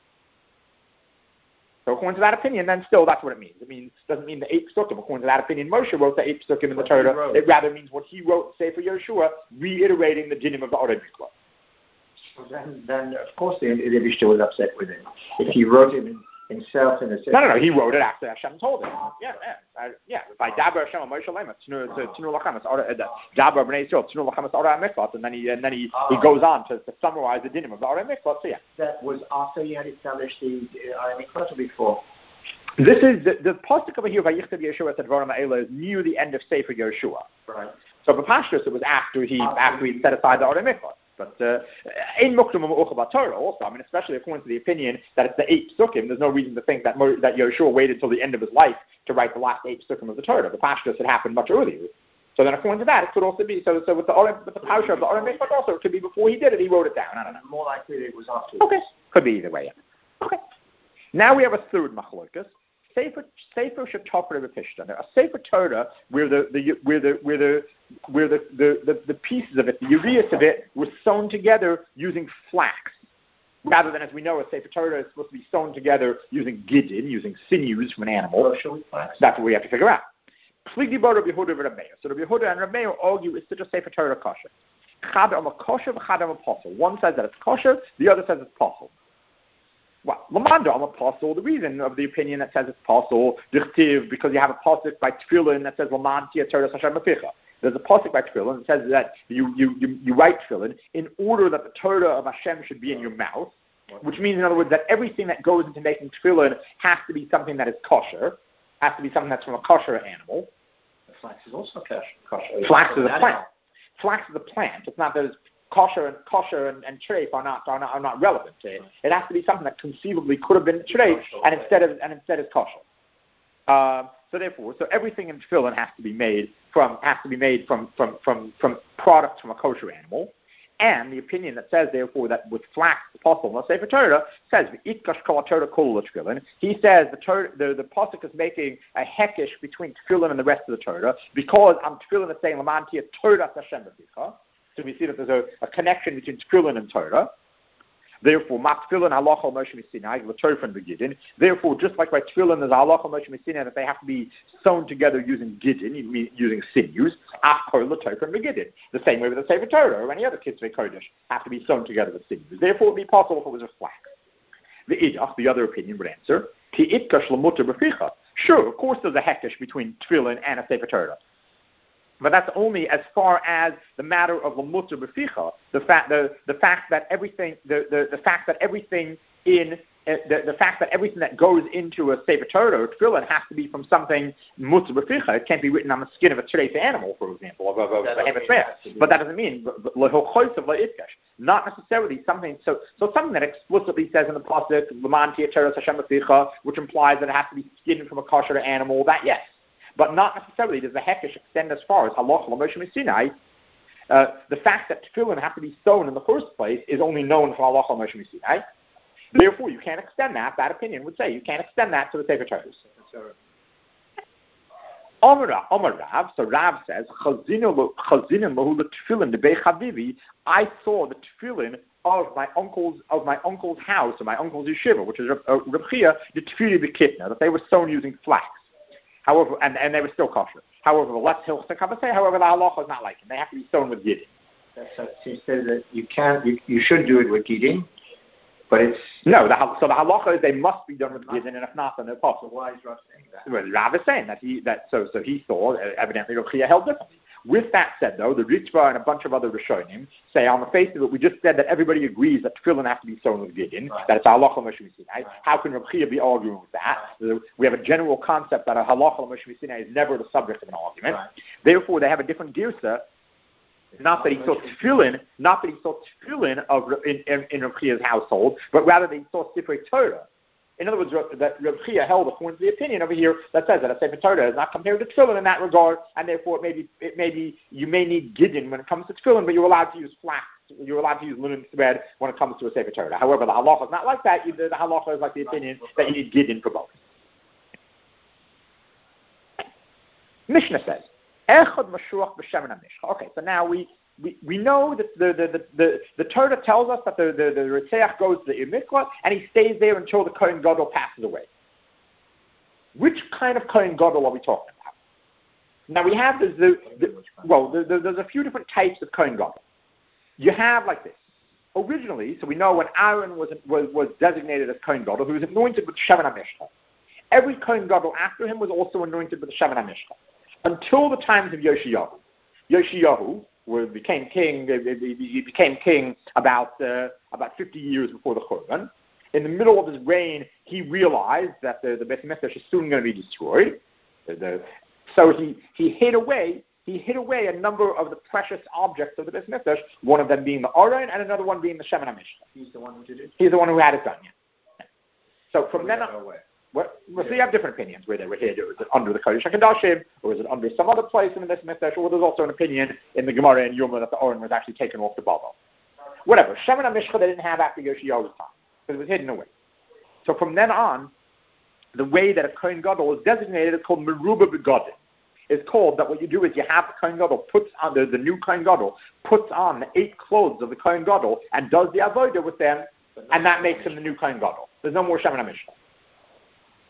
So according to that opinion, then still that's what it means. It means doesn't mean the eight psukim. According to that opinion, Moshe wrote the eight psukim in the Torah. It rather means what he wrote, say for Yeshua, reiterating the dinim of the Orei Mikvah. So then, then of course the Rebbe was upset with him. If he wrote it in, himself in a no, no, no. He wrote it after Hashem told him. Yeah, yeah, uh, yeah. By Daber Hashem Moshe Lema, Tnu Lachem Daber Bnei Yisrael, Tnu Lachem Orei Mikvah, and then he and then he, he goes on to, to summarize the dinim of the Orei Mikvah. So yeah, that was after he had established the Orei Mikvah or before. This is the the pasuk over here by Yichtav Yeshua at Dvarim Ha'ela is near the end of Sefer Yeshua. Right. So B'Pashtus it was after he after, after he set aside the Orei Mikvah. But in Muktam U'Uchav Torah also, I mean, especially according to the opinion that it's the eight psukim, there's no reason to think that Mo, that Yeshua waited until the end of his life to write the last eight psukim of the Torah. The Pashtus had happened much earlier. So then according to that, it could also be, so so with the Orei, with the parasha of the Orei Mikvah also, it could be before he did it, he wrote it down. I don't know. More likely it was after. Okay. Could be either way, yeah. Okay. Now we have a third machlokas. Sefer Sefer Shetopra B'Pishtan. A Sefer Torah where the, the where the where the where the, the, the, the pieces of it, the urias of it, were sewn together using flax, rather than, as we know, a Sefer Torah is supposed to be sewn together using gidin, using sinews from an animal. So flax. That's what we have to figure out. Pligi bar Rabbi Yehuda and Rabbi Meir. So Rabbi Yehuda and Rabbi Meir argue it's just Sefer Torah kosher. Chad am a kosher, chad am a apostle. One says that it's kosher, the other says it's apostle. Well, Lamanda am a apostle. The reason of the opinion that says it's apostle, dichtiv, because you have a pasuk by Tefillin that says Lamantia Torah Hashem Aficha. There's a pasuk by Tefillin that says that you, you, you, you write Tefillin in order that the Torah of Hashem should be in your mouth, which means, in other words, that everything that goes into making Tefillin has to be something that is kosher, has to be something that's from a kosher animal. The flax is also kosher. Flax is a plant. Flax is a plant. It's not that it's kosher and kosher and, and treif are not, are not are not relevant to it. It has to be something that conceivably could have been treif and instead of and instead is kosher. Um, so therefore, so everything in tefillin has to be made from has to be made from from from from products from a kosher animal. And the opinion that says, therefore, that with flax the apostle, let's say for Torah, says itkash kol Torah kol tefillin. He says the Torah, the the pasuk is making a hekesh between tefillin and the rest of the Torah because on tefillin it's saying lamantia Torah Hashem b'ficha. So we see that there's a, a connection between tefillin and Torah. Therefore, ma tefillin halacha Moshe Sinai l'torah and begidin. Therefore, just like by tefillin, there's a halacha Moshe Sinai that they have to be sewn together using gidin, using sinews. After l'torah and begidin. The same way with the Sefer Torah or any other kitzvei kodesh have to be sewn together with sinews. Therefore, it would be possible if it was with flax. The idach, the other opinion, would answer ki itkash l'muter b'ficha. Sure, of course, there's a hekesh between tefillin and a Sefer Torah. But that's only as far as the matter of l'muter b'ficha, the fact the, the fact that everything the, the, the fact that everything in uh, the, the fact that everything that goes into a Sefer Torah or tefillin has to be from something muter b'ficha. It can't be written on the skin of a treif animal, for example, of, of, of a hematreya. But that doesn't mean not necessarily something. So so something that explicitly says in the pasuk l'mantia Torah Hashem b'ficha, which implies that it has to be skinned from a kosher animal. That yes. But not necessarily does the hekesh extend as far as halacha l'Moshe Sinai. Uh, the fact that tefillin have to be sewn in the first place is only known from halacha l'Moshe Sinai. Therefore, you can't extend that. That opinion would say you can't extend that to the Sefer Torah. Omar Rav, so Rav says, Chazinin lahu tefillin debei chavivi. I saw the tefillin of my uncle's of my uncle's house or my uncle's yeshiva, which is Reb Chia, the tefillin b'kitna, that they were sewn using flax. However, and, and they were still kosher. However, let's however, the halacha is not like it. They have to be sewn with gidin. That's so he says that you can't, you, you should do it with gidin, but it's no. The, so the halacha is they must be done with gidin, and if not, then they're possible. So why is Rav saying that? Well, Rav is saying that he that so so he saw uh, evidently Rav Chia held differently. With that said, though, the Ritva and a bunch of other Rishonim say on the face of it, we just said that everybody agrees that tefillin have to be sewn with gidin, right. That it's halacha Moshe Sinai. Right. How can Rav Chia be arguing with that? Right. We have a general concept that a halacha Moshe Sinai is never the subject of an argument. Right. Therefore, they have a different girsa. Not that he saw tefillin, not that he saw tefillin of in, in, in Rav Chia's household, but rather that he saw Sifrei Torah. In other words, that Rav Chia held according to the opinion over here that says that a Sefer Torah is not compared to tefillin in that regard, and therefore it may be, it may be you may need gidin when it comes to tefillin, but you're allowed to use flax, you're allowed to use linen thread when it comes to a Sefer Torah. However, the halacha is not like that. The halacha is like the opinion that you need gidin for both. Mishnah says, Echad Mashuach b'Shemen HaMishcha. Okay, so now we We, we know that the the, the, the, the Torah tells us that the, the, the Ritzeach goes to the Mikvah and he stays there until the Kohen Gadol passes away. Which kind of Kohen Gadol are we talking about? Now we have the, the, the well, the, the, there's a few different types of Kohen Gadol. You have like this. Originally, so we know when Aaron was was, was designated as Kohen Gadol, he was anointed with Shemen HaMishcha. Every Kohen Gadol after him was also anointed with the Shemen HaMishcha. Until the times of Yoshiyahu. Yoshiyahu, where became king, he became king about uh, about fifty years before the Churban. In the middle of his reign, he realized that the, the Beit HaMikdash is soon going to be destroyed. The, the, so he, he hid away he hid away a number of the precious objects of the Beit HaMikdash, one of them being the Aron and another one being the Shemen HaMishcha. He's the one who did it? He's the one who had it done, yeah. So from then on... What, well, yeah. So you have different opinions where they were hid. Or is it under the Kodesh HaKadoshim, or is it under some other place in the Beit HaMikdash, or there's also an opinion in the Gemara and Yoma that the Aron was actually taken off the Baba. Whatever. Shemen HaMishcha they didn't have after Yoshiyahu's time, because it was hidden away. So from then on, the way that a Kohen Gadol is designated is called Meruba Begodin. It's called that what you do is you have the Kohen Gadol puts on, the, the new Kohen Gadol puts on the eight clothes of the Kohen Gadol and does the Avodah with them, and that makes him the new Kohen Gadol. There's no more Shemen HaMishcha.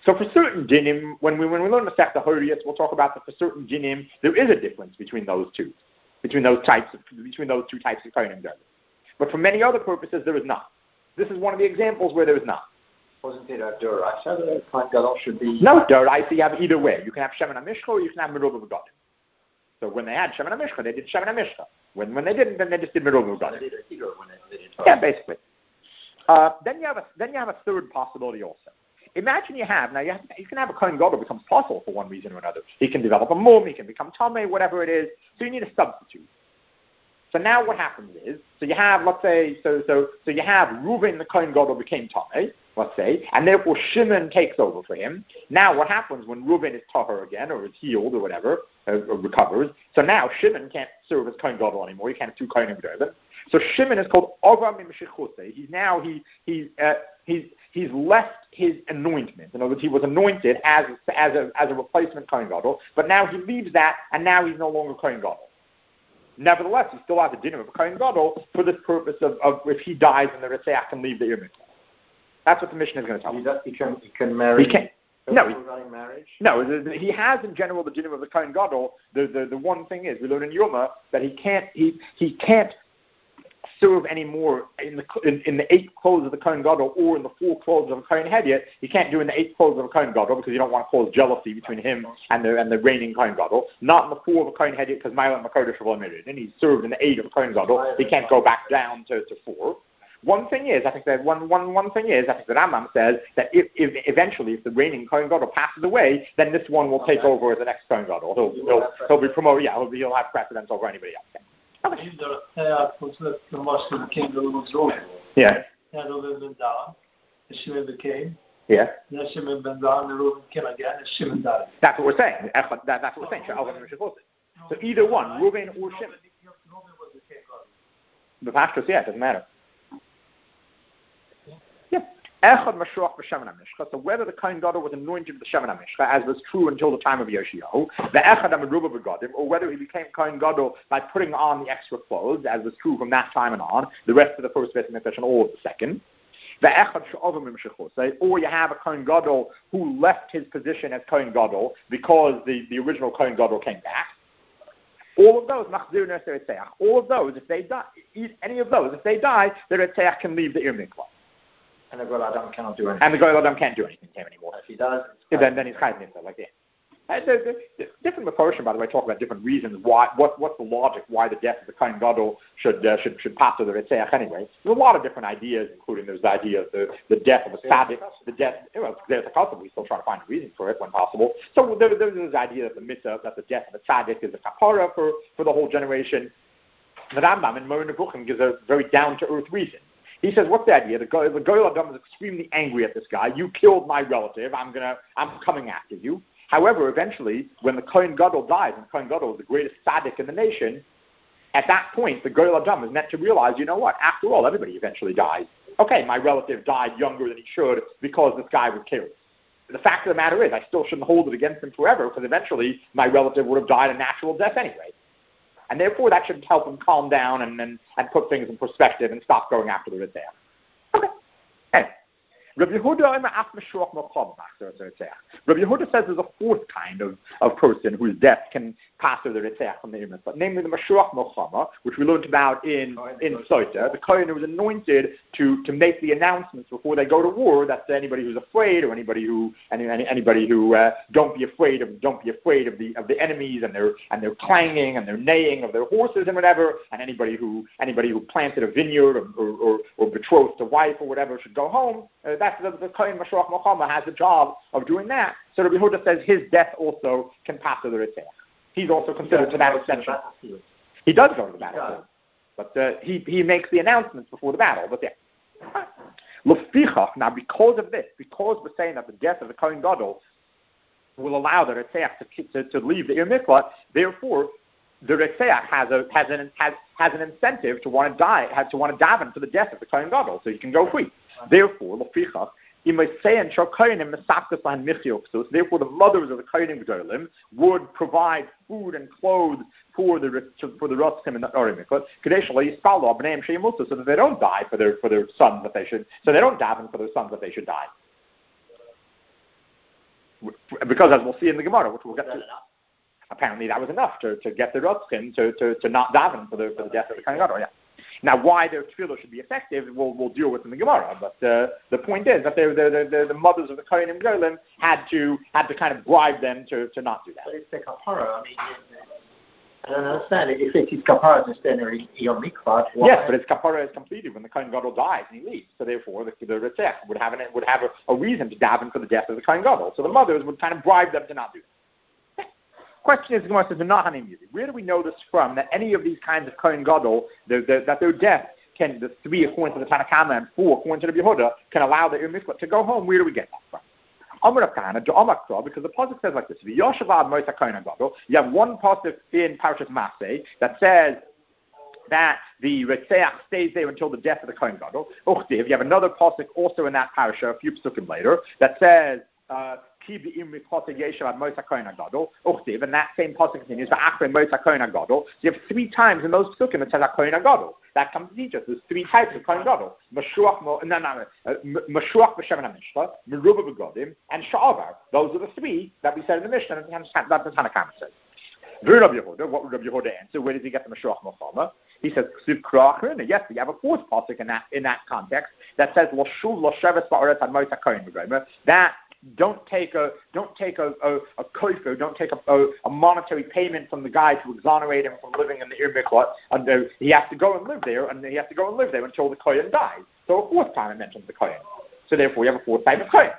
So for certain dinim, when we when we learn the Masechta Horiyos, we'll talk about that for certain dinim, there is a difference between those two, between those types of, between those two types of kohenim gadol. But for many other purposes, there is not. This is one of the examples where there is not. Wasn't it a Duraisa that a Kohen Gadol should be? No, Duraisa you have either way. You can have Shemen HaMishcha or you can have Merubah Begadim. So when they had Shemen HaMishcha, they did Shemen HaMishcha. When when they didn't, then they just did Merubah Begadim. They did a Tigor when they did it. Yeah, basically. Uh, then you have a then you have a third possibility also. Imagine you have now you have, you can have a Kohen Gadol becomes possible for one reason or another. He can develop a mum, he can become tamei, whatever it is. So you need a substitute. So now what happens is, so you have, let's say, so so so you have Reuven the Kohen Gadol became tamei, let's say, and therefore Shimon takes over for him. Now what happens when Reuven is tahor again, or is healed, or whatever, uh, or recovers? So now Shimon can't serve as Kohen Gadol anymore. He can't have two Kohenim Gedolim. So Shimon is called Ova Mimshechusei. He's now he he's uh, he's he's left his anointment. In other words, he was anointed as as a as a replacement Kohen Gadol, but now he leaves that, and now he's no longer Kohen Gadol. Nevertheless, he still has a dinner of a Kohen Gadol for this purpose of, of if he dies and the Ritzeach can leave the Yom Mikvah. That's what the Mishnah is going to tell He, us. does, he can he can marry. He can. No, he, marriage. no. The, the, he has in general the dinner of the Kohen Gadol. The, the the one thing is we learn in Yoma that he can't he he can't serve anymore in the in, in the eight clothes of the Kohen Gadol or in the four clothes of a Kohen Hedyot. He can't do in the eight clothes of a Kohen Gadol because you don't want to cause jealousy between him and the and the reigning Kohen Gadol. Not in the four of a Kohen Hedyot because Ma'alan Makodesh will admit and he's served in the eight of a Kohen Gadol. He can't go back down to, to four. One thing is, I think that one, one, one thing is, I think that Rambam says that if, if eventually, if the reigning Kohen Gadol passes away, then this one will take over as the next Kohen Gadol. He'll, he'll, he'll be promoted. Yeah, he'll, be, he'll have precedence over anybody else. Yeah. Okay. Yeah. And Reuven ben Dan, and Shimon became. Yeah. And then Shimon ben Dan, and Reuven came again, and Shimon died. That's what we're saying. That, that's what we're saying. So either one, Reuven or Shimon. The pastors, yeah, it doesn't matter. Yeah. Echad Mashuach b'Shemen HaMishcha. So whether the Kohen Gadol was anointed with the Shemen HaMishcha, as was true until the time of Yoshiyahu, the Echad HaMerubah Begadim, or whether he became Kohen Gadol by putting on the extra clothes, as was true from that time and on, the rest of the first Beit HaMikdash and all of the second. The Echad She'ova Mimshechusei, or you have a Kohen Gadol who left his position as Kohen Gadol because the, the original Kohen Gadol came back. All of those, all of those, if they die, any of those, if they die, the Ritzeach can leave the Ir Mikvah. And the Goel Adam cannot do anything. And the Goel Adam can't do anything to him anymore. If he does, yeah, then, then he's Chayv Nifta, like that. Uh, the, the, the different Mefarshim, by the way, talk about different reasons why, what, what's the logic why the death of the Kohen Gadol should uh, should should pass to the Ritzeach anyway. There's a lot of different ideas, including there's the idea of the, the death of a tzaddik, the death, well, there's a concept, we still try to find a reason for it when possible. So there, there's this idea of the mitzvah, that the death of a tzaddik is a kapara for, for the whole generation. The Rambam in Moreh Nevuchim gives a very down-to-earth reason. He says, what's the idea? The Goel Adam is extremely angry at this guy. You killed my relative. I'm gonna, I'm coming after you. However, eventually, when the Kohen Gadol dies, and Kohen Gadol is the greatest tzaddik in the nation, at that point, the Goel Adam is meant to realize, you know what? After all, everybody eventually dies. Okay, my relative died younger than he should because this guy was killed. The fact of the matter is, I still shouldn't hold it against him forever because eventually my relative would have died a natural death anyway. And therefore, that should help him calm down and, and, and put things in perspective and stop going after the Ritzeach. Okay. Anyway. Rabbi Yehuda Rabbi Yehuda says there's a fourth kind of, of person whose death can pass through the Ritzeach from the Imet, but namely the Mashuach Mochama, which we learned about in in Sota, the Kohen who was anointed to, to make the announcements before they go to war. That's anybody who's afraid, or anybody who any, anybody who uh, don't be afraid of don't be afraid of the of the enemies and their and their clanging and their neighing of their horses and whatever. And anybody who anybody who planted a vineyard or or, or, or betrothed a wife or whatever should go home. Uh, that's the, the Kohen Mashuach Mochama has the job of doing that. So Rabbi Yehuda says his death also can pass to the Ritzeach. He's also considered to that extension. He does go to the battlefield, but uh, he he makes the announcements before the battle. But yeah. Now, because of this, because we're saying that the death of the Kohen Gadol will allow the Ritzeach to, to to leave the Ir Mikvah, therefore the Ritzeach has a has an has has an incentive to want to die, has to want to daven for the death of the Kohen Gadol, so he can go free. Therefore, Lefichach, therefore the mothers of the Kohenim Gedolim would provide food and clothes for the for the Rotzim and the Or Mikvah, so that they don't die for their for their sons that they should, so they don't daven for their sons that they should die. because as we'll see in the Gemara, which we'll get to, apparently that was enough to, to get the Rotzkin to, to, to not daven for the, for the death of the Kohen Gadol, yeah. Now, why their tefillah should be effective, we'll, we'll deal with in the Gemara. But uh, the point is that the, the, the, the mothers of the Kohanim Golim had to had to kind of bribe them to, to not do that. But it's the kapara. I mean, I don't understand. If it is kapara, then it's Yom Mikvah. Yes, but its kapara is completed when the Kohen Gadol dies and he leaves. So therefore, the, the Ritzech would have, an, would have a, a reason to daven for the death of the Kohen Gadol. So the mothers would kind of bribe them to not do that. Question is, the Gemara says, where do we know this from, that any of these kinds of Kohen Gadol, the, the, that their death can, the three according to the Tanna Kamma and four according to the Yehuda, can allow the Ir Mikvah to go home? Where do we get that from? Amar Kana, Ja'amakra, because the pasuk says like this: V'yoshav Moisa Kohen Gadol. You have one pasuk in Parashat Maseh that says that the Retzeach stays there until the death of the Kohen Gadol. Uchtiv, you have another pasuk also in that parasha, a few pasukim later, that says. Uh, and that same pasuk continues. So you have three times in those pasukim it says Kohen Gadol. That comes to teach us. There's three types of Kohen Gadol: Mashuach, no, no, Mashuach b'Shemen HaMishcha, Meruba b'Godim, and Sha'avar. Those are the three that we said in the Mishnah, and that the Tanna Kamma says. Rabbi Yehuda, what would Rabbi Yehuda answer? Where does he get the Mashuach Milchama? He says, yes, we have a fourth pasuk in that in that context that says L'shuv l'sheves ba'aretz ad moisa Kohen Gadol. That Don't take a don't take a a, a koifu, don't take a, a, a monetary payment from the guy to exonerate him from living in the Ir Mikvah. And uh, he has to go and live there, and he has to go and live there until the Kohen dies. So a fourth time it mentions the Kohen. So therefore, we have a fourth type of Kohen.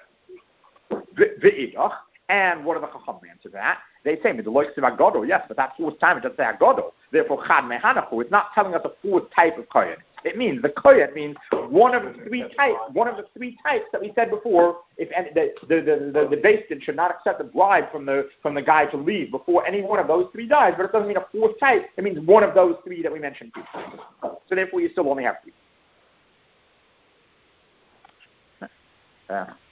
And what are the Chacham answer to that? They say, Gadol, yes, but that fourth time it doesn't say Gadol. Therefore, Chad Mehanachu, it's not telling us a fourth type of Kohen. It means the Kohen means one of the three types, one of the three types that we said before. If any, the the the the, the Beis Din should not accept a bribe from the from the guy to leave before any one of those three dies. But it doesn't mean a fourth type. It means one of those three that we mentioned. So therefore, you still only have three. Yeah.